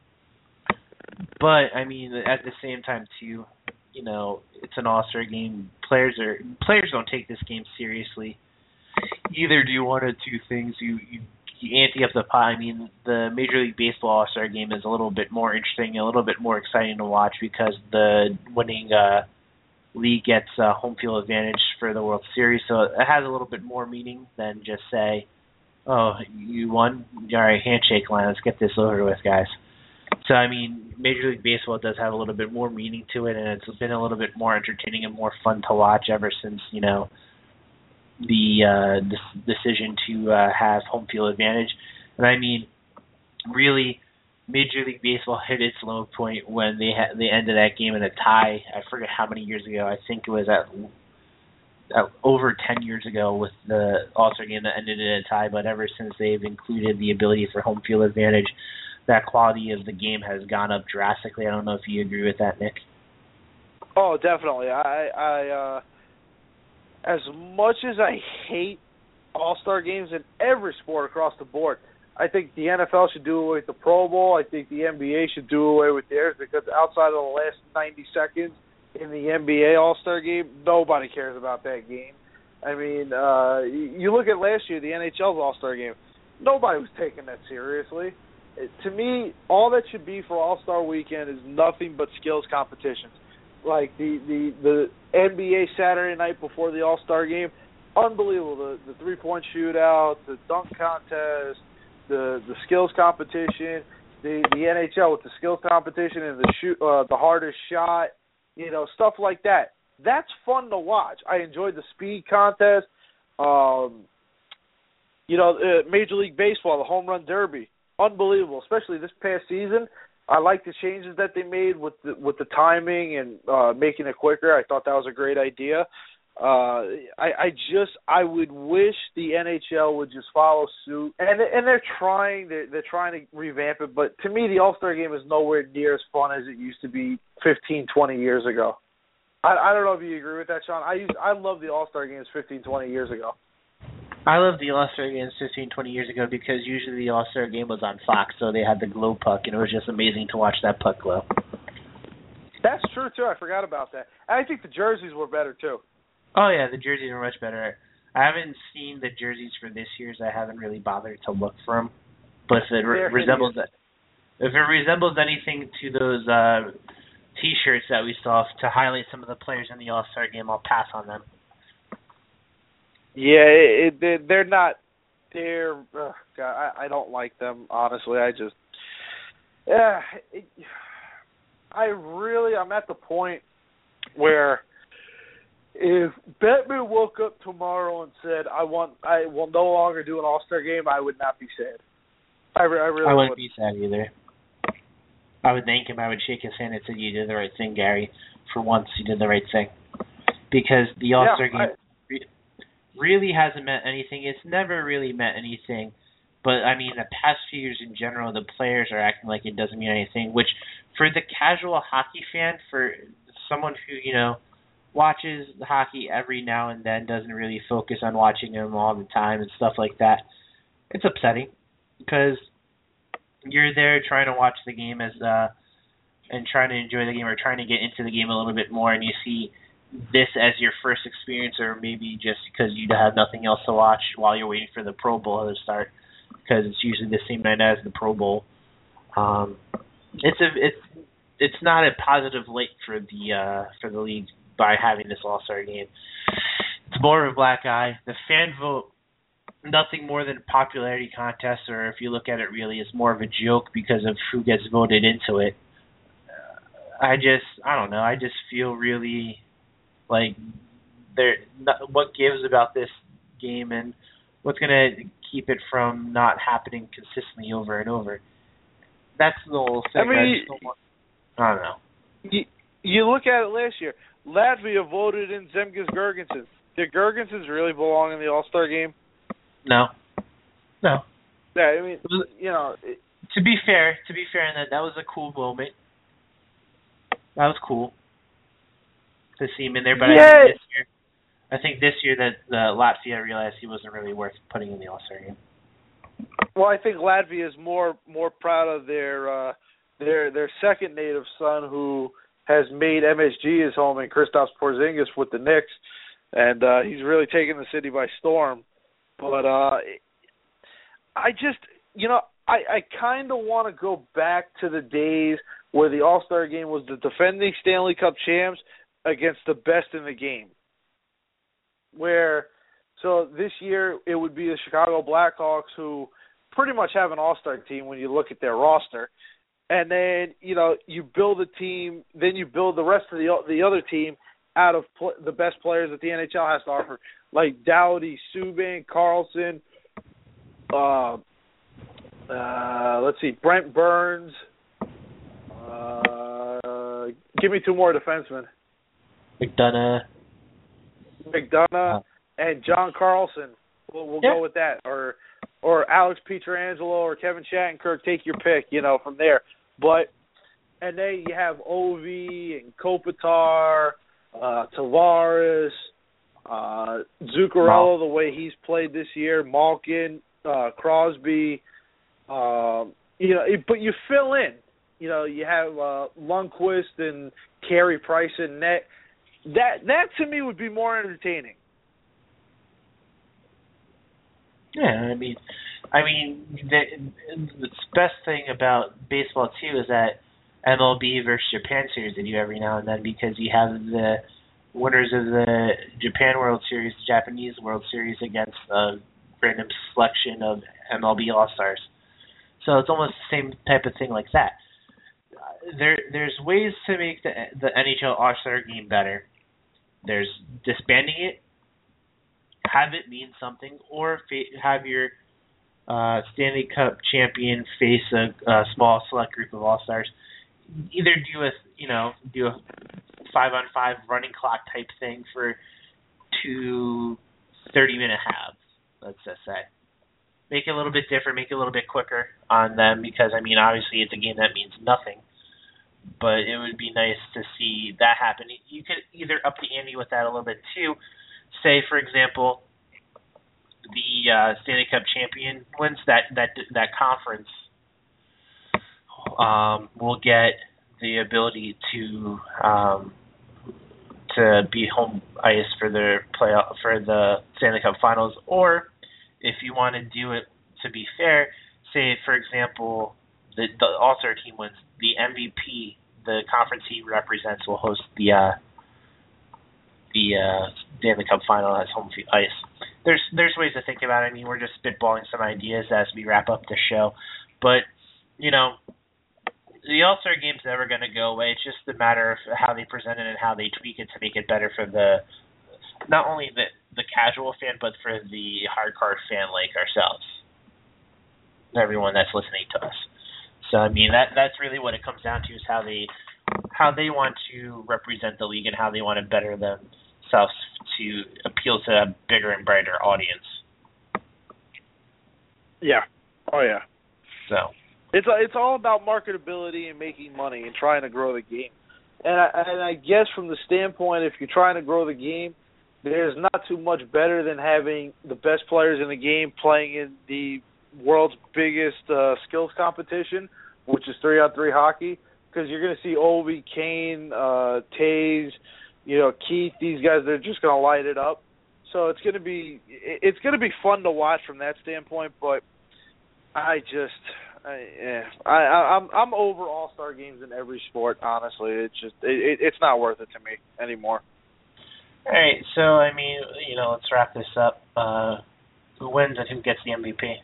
But, I mean, at the same time, too, you know, it's an all-star game. Players are players don't take this game seriously. Either do one of two things. You, you you ante up the pot. I mean, the Major League Baseball All-Star Game is a little bit more interesting, a little bit more exciting to watch because the winning uh, league gets uh, home field advantage for the World Series, so it has a little bit more meaning than just say, oh, you won? All right, handshake line. Let's get this over with, guys. So, I mean, Major League Baseball does have a little bit more meaning to it, and it's been a little bit more entertaining and more fun to watch ever since, you know, the uh, this decision to uh, have home field advantage. And I mean, really, Major League Baseball hit its low point when they had they ended that game in a tie. I forget how many years ago. I think it was at, at over ten years ago with the All-Star game that ended in a tie. But ever since they've included the ability for home field advantage, that quality of the game has gone up drastically. I don't know if you agree with that, Nick. Oh, definitely. I, I uh, as much as I hate All-Star games in every sport across the board, I think the N F L should do away with the Pro Bowl. I think the N B A should do away with theirs because outside of the last ninety seconds in the N B A All-Star game, nobody cares about that game. I mean, uh, you look at last year, the N H L's All-Star Game. Nobody was taking that seriously. It, to me, all that should be for All-Star Weekend is nothing but skills competitions. Like the, the, the N B A Saturday night before the All-Star Game, unbelievable. The, the three-point shootout, the dunk contest, the the skills competition, the, the N H L with the skills competition and the shoot, uh, the hardest shot, you know, stuff like that. That's fun to watch. I enjoyed the speed contest. Um, you know, uh, Major League Baseball, the home run derby, unbelievable. Especially this past season, I like the changes that they made with the, with the timing and uh, making it quicker. I thought that was a great idea. Uh, I, I just I would wish the N H L would just follow suit, and and they're trying they're, they're trying to revamp it. But to me, the All-Star Game is nowhere near as fun as it used to be fifteen, twenty years ago. I, I don't know if you agree with that, Sean. I used, I love the All-Star Games fifteen, twenty years ago. I love the All-Star Games fifteen, twenty years ago because usually the All-Star Game was on Fox, so they had the glow puck, and it was just amazing to watch that puck glow. That's true, too. I forgot about that. And I think the jerseys were better, too. Oh, yeah, the jerseys are much better. I haven't seen the jerseys for this year's. I haven't really bothered to look for them. But if it re- resembles that, if it resembles anything to those uh, T-shirts that we saw to highlight some of the players in the All-Star Game, I'll pass on them. Yeah, it, it, they're not. They're. Uh, God, I, I don't like them, honestly. I just. Yeah, it, I really. I'm at the point where if Bettman woke up tomorrow and said, "I want, I will no longer do an All-Star Game," I would not be sad. I, I really. I wouldn't would. be sad either. I would thank him. I would shake his hand and say, "You did the right thing, Gary. For once, you did the right thing." Because the All-Star yeah, Game. I, really hasn't meant anything. It's never really meant anything. But, I mean, the past few years in general, the players are acting like it doesn't mean anything, which for the casual hockey fan, for someone who, you know, watches hockey every now and then, doesn't really focus on watching them all the time and stuff like that, it's upsetting because you're there trying to watch the game as uh, and trying to enjoy the game or trying to get into the game a little bit more, and you see this as your first experience, or maybe just because you have nothing else to watch while you're waiting for the Pro Bowl to start, because it's usually the same night as the Pro Bowl. Um, it's a it's it's not a positive light for the uh, for the league by having this All-Star Game. It's more of a black eye. The fan vote, nothing more than a popularity contest, or if you look at it really, it's more of a joke because of who gets voted into it. I just I don't know. I just feel really. Like, there, what gives about this game and what's going to keep it from not happening consistently over and over? That's the whole thing. I mean, I, just don't, want, I don't know. You, you look at it last year. Latvia voted in Zemgus Girgensons. Did Girgensons really belong in the All-Star Game? No. No. Yeah, I mean, you know. It, to be fair, to be fair, in that that was a cool moment. That was cool. To see him in there, but yeah. I think this year, I think this year that the Latvia realized he wasn't really worth putting in the All-Star Game. Well, I think Latvia is more more proud of their uh, their their second native son, who has made M S G his home, and Kristaps Porzingis with the Knicks, and uh, he's really taken the city by storm. But uh, I just, you know, I, I kind of want to go back to the days where the All-Star Game was the defending Stanley Cup champs against the best in the game. Where, so this year it would be the Chicago Blackhawks, who pretty much have an all-star team when you look at their roster. And then, you know, you build a team, then you build the rest of the the other team out of pl- the best players that the N H L has to offer, like Doughty, Subban, Carlson, uh, uh, let's see, Brent Burns. Uh, give me two more defensemen. McDonough. McDonough and John Carlson. We'll, we'll yeah. go with that. Or or Alex Pietrangelo or Kevin Shattenkirk. Take your pick, you know, from there. But and then you have Ovi and Kopitar, uh, Tavares, uh, Zuccarello, the way he's played this year, Malkin, uh, Crosby. Um, you know, it, but you fill in. You know, you have uh, Lundqvist and Carey Price in net. That that to me would be more entertaining. Yeah, I mean, I mean, the, the best thing about baseball too is that M L B versus Japan series they do every now and then, because you have the winners of the Japan World Series, the Japanese World Series against a random selection of M L B All-Stars. So it's almost the same type of thing like that. There, there's ways to make the the N H L All-Star game better. There's disbanding it, have it mean something, or fa- have your uh, Stanley Cup champion face a, a small select group of All-Stars. Either do a, you know, do a five-on-five running clock type thing for two thirty-minute halves, let's just say. Make it a little bit different, make it a little bit quicker on them, because, I mean, obviously it's a game that means nothing. But it would be nice to see that happen. You could either up the ante with that a little bit too. Say, for example, the uh, Stanley Cup champion wins that that that conference. Um, will get the ability to um, to be home ice for the playoff for the Stanley Cup Finals. Or if you want to do it to be fair, say for example, the the All-Star team wins, the M V P, the conference he represents, will host the uh, the uh, Stanley Cup Final as home ice. There's there's ways to think about it. I mean, we're just spitballing some ideas as we wrap up the show, but you know, the All-Star Game's never going to go away. It's just a matter of how they present it and how they tweak it to make it better for the not only the the casual fan, but for the hardcore fan like ourselves, everyone that's listening to us. So I mean, that that's really what it comes down to, is how they how they want to represent the league and how they want to better themselves to appeal to a bigger and brighter audience. Yeah. Oh yeah. So it's it's all about marketability and making money and trying to grow the game. And I, and I guess from the standpoint, if you're trying to grow the game, there's not too much better than having the best players in the game playing in the world's biggest uh, skills competition, which is three-on-three hockey, because you're going to see Ovi, Kane, uh, Taze, you know, Keith, these guys, they're just going to light it up. So it's going to be it's going to be fun to watch from that standpoint. But I just I, yeah, I I'm I'm over All-Star games in every sport. Honestly, it's just it, it's not worth it to me anymore. All right, so I mean, you know, let's wrap this up. Uh, who wins and who gets the M V P?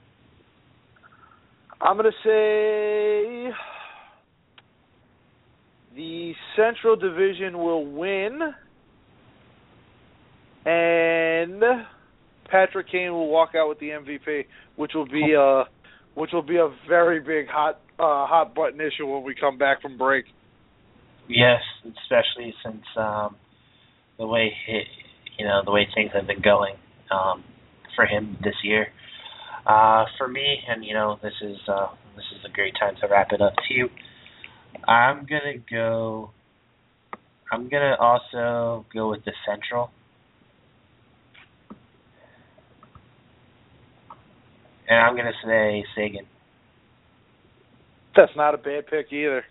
I'm going to say the Central Division will win, and Patrick Kane will walk out with the M V P, which will be a which will be a very big hot uh, hot button issue when we come back from break. Yes, especially since um, the way he, you know the way things have been going um, for him this year. Uh, for me, and you know, this is uh, this is a great time to wrap it up too. I'm gonna go. I'm gonna also go with the Central, and I'm gonna say Sagan. That's not a bad pick either.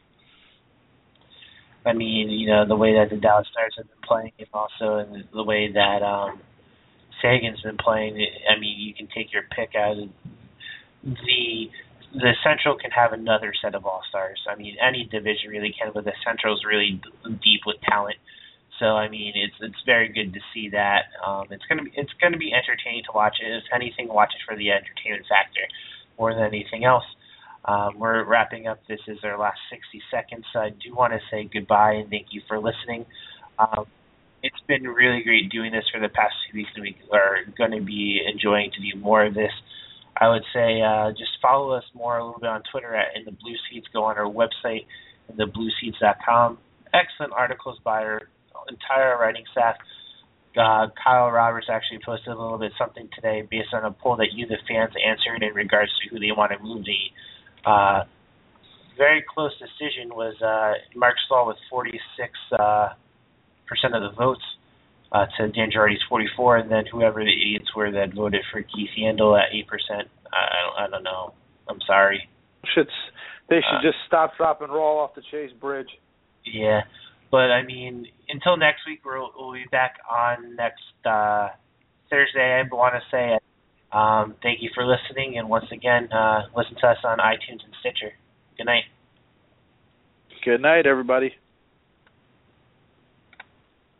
I mean, you know, the way that the Dallas Stars have been playing, and also in the way that um, Sagan's been playing. I mean, you can take your pick out of the the Central can have another set of All-Stars. I mean, any division really can, but the Central's really deep with talent. So I mean, it's it's very good to see that. Um, it's gonna be it's gonna be entertaining to watch it. If anything, watch it for the entertainment factor more than anything else. Um, we're wrapping up. This is our last sixty seconds. So I do want to say goodbye and thank you for listening. Um, It's been really great doing this for the past two weeks, and we are going to be enjoying to do more of this. I would say uh, just follow us more a little bit on Twitter at In the Blue Seats. Go on our website, in the blue seats dot com. Excellent articles by our entire writing staff. Uh, Kyle Roberts actually posted a little bit something today based on a poll that you, the fans, answered in regards to who they want to move. The uh, very close decision was uh, Mark Stahl with forty-six uh, percent of the votes uh, to Dan Girardi's forty-four, and then whoever the idiots were that voted for Keith Yandel at eight percent. I don't, I don't know. I'm sorry. Should they should Uh, just stop, drop, and roll off the Chase Bridge. Yeah, but I mean, until next week, we'll, we'll be back on next uh, Thursday. I want to say at Um, thank you for listening, and once again, uh, listen to us on iTunes and Stitcher. Good night. Good night, everybody.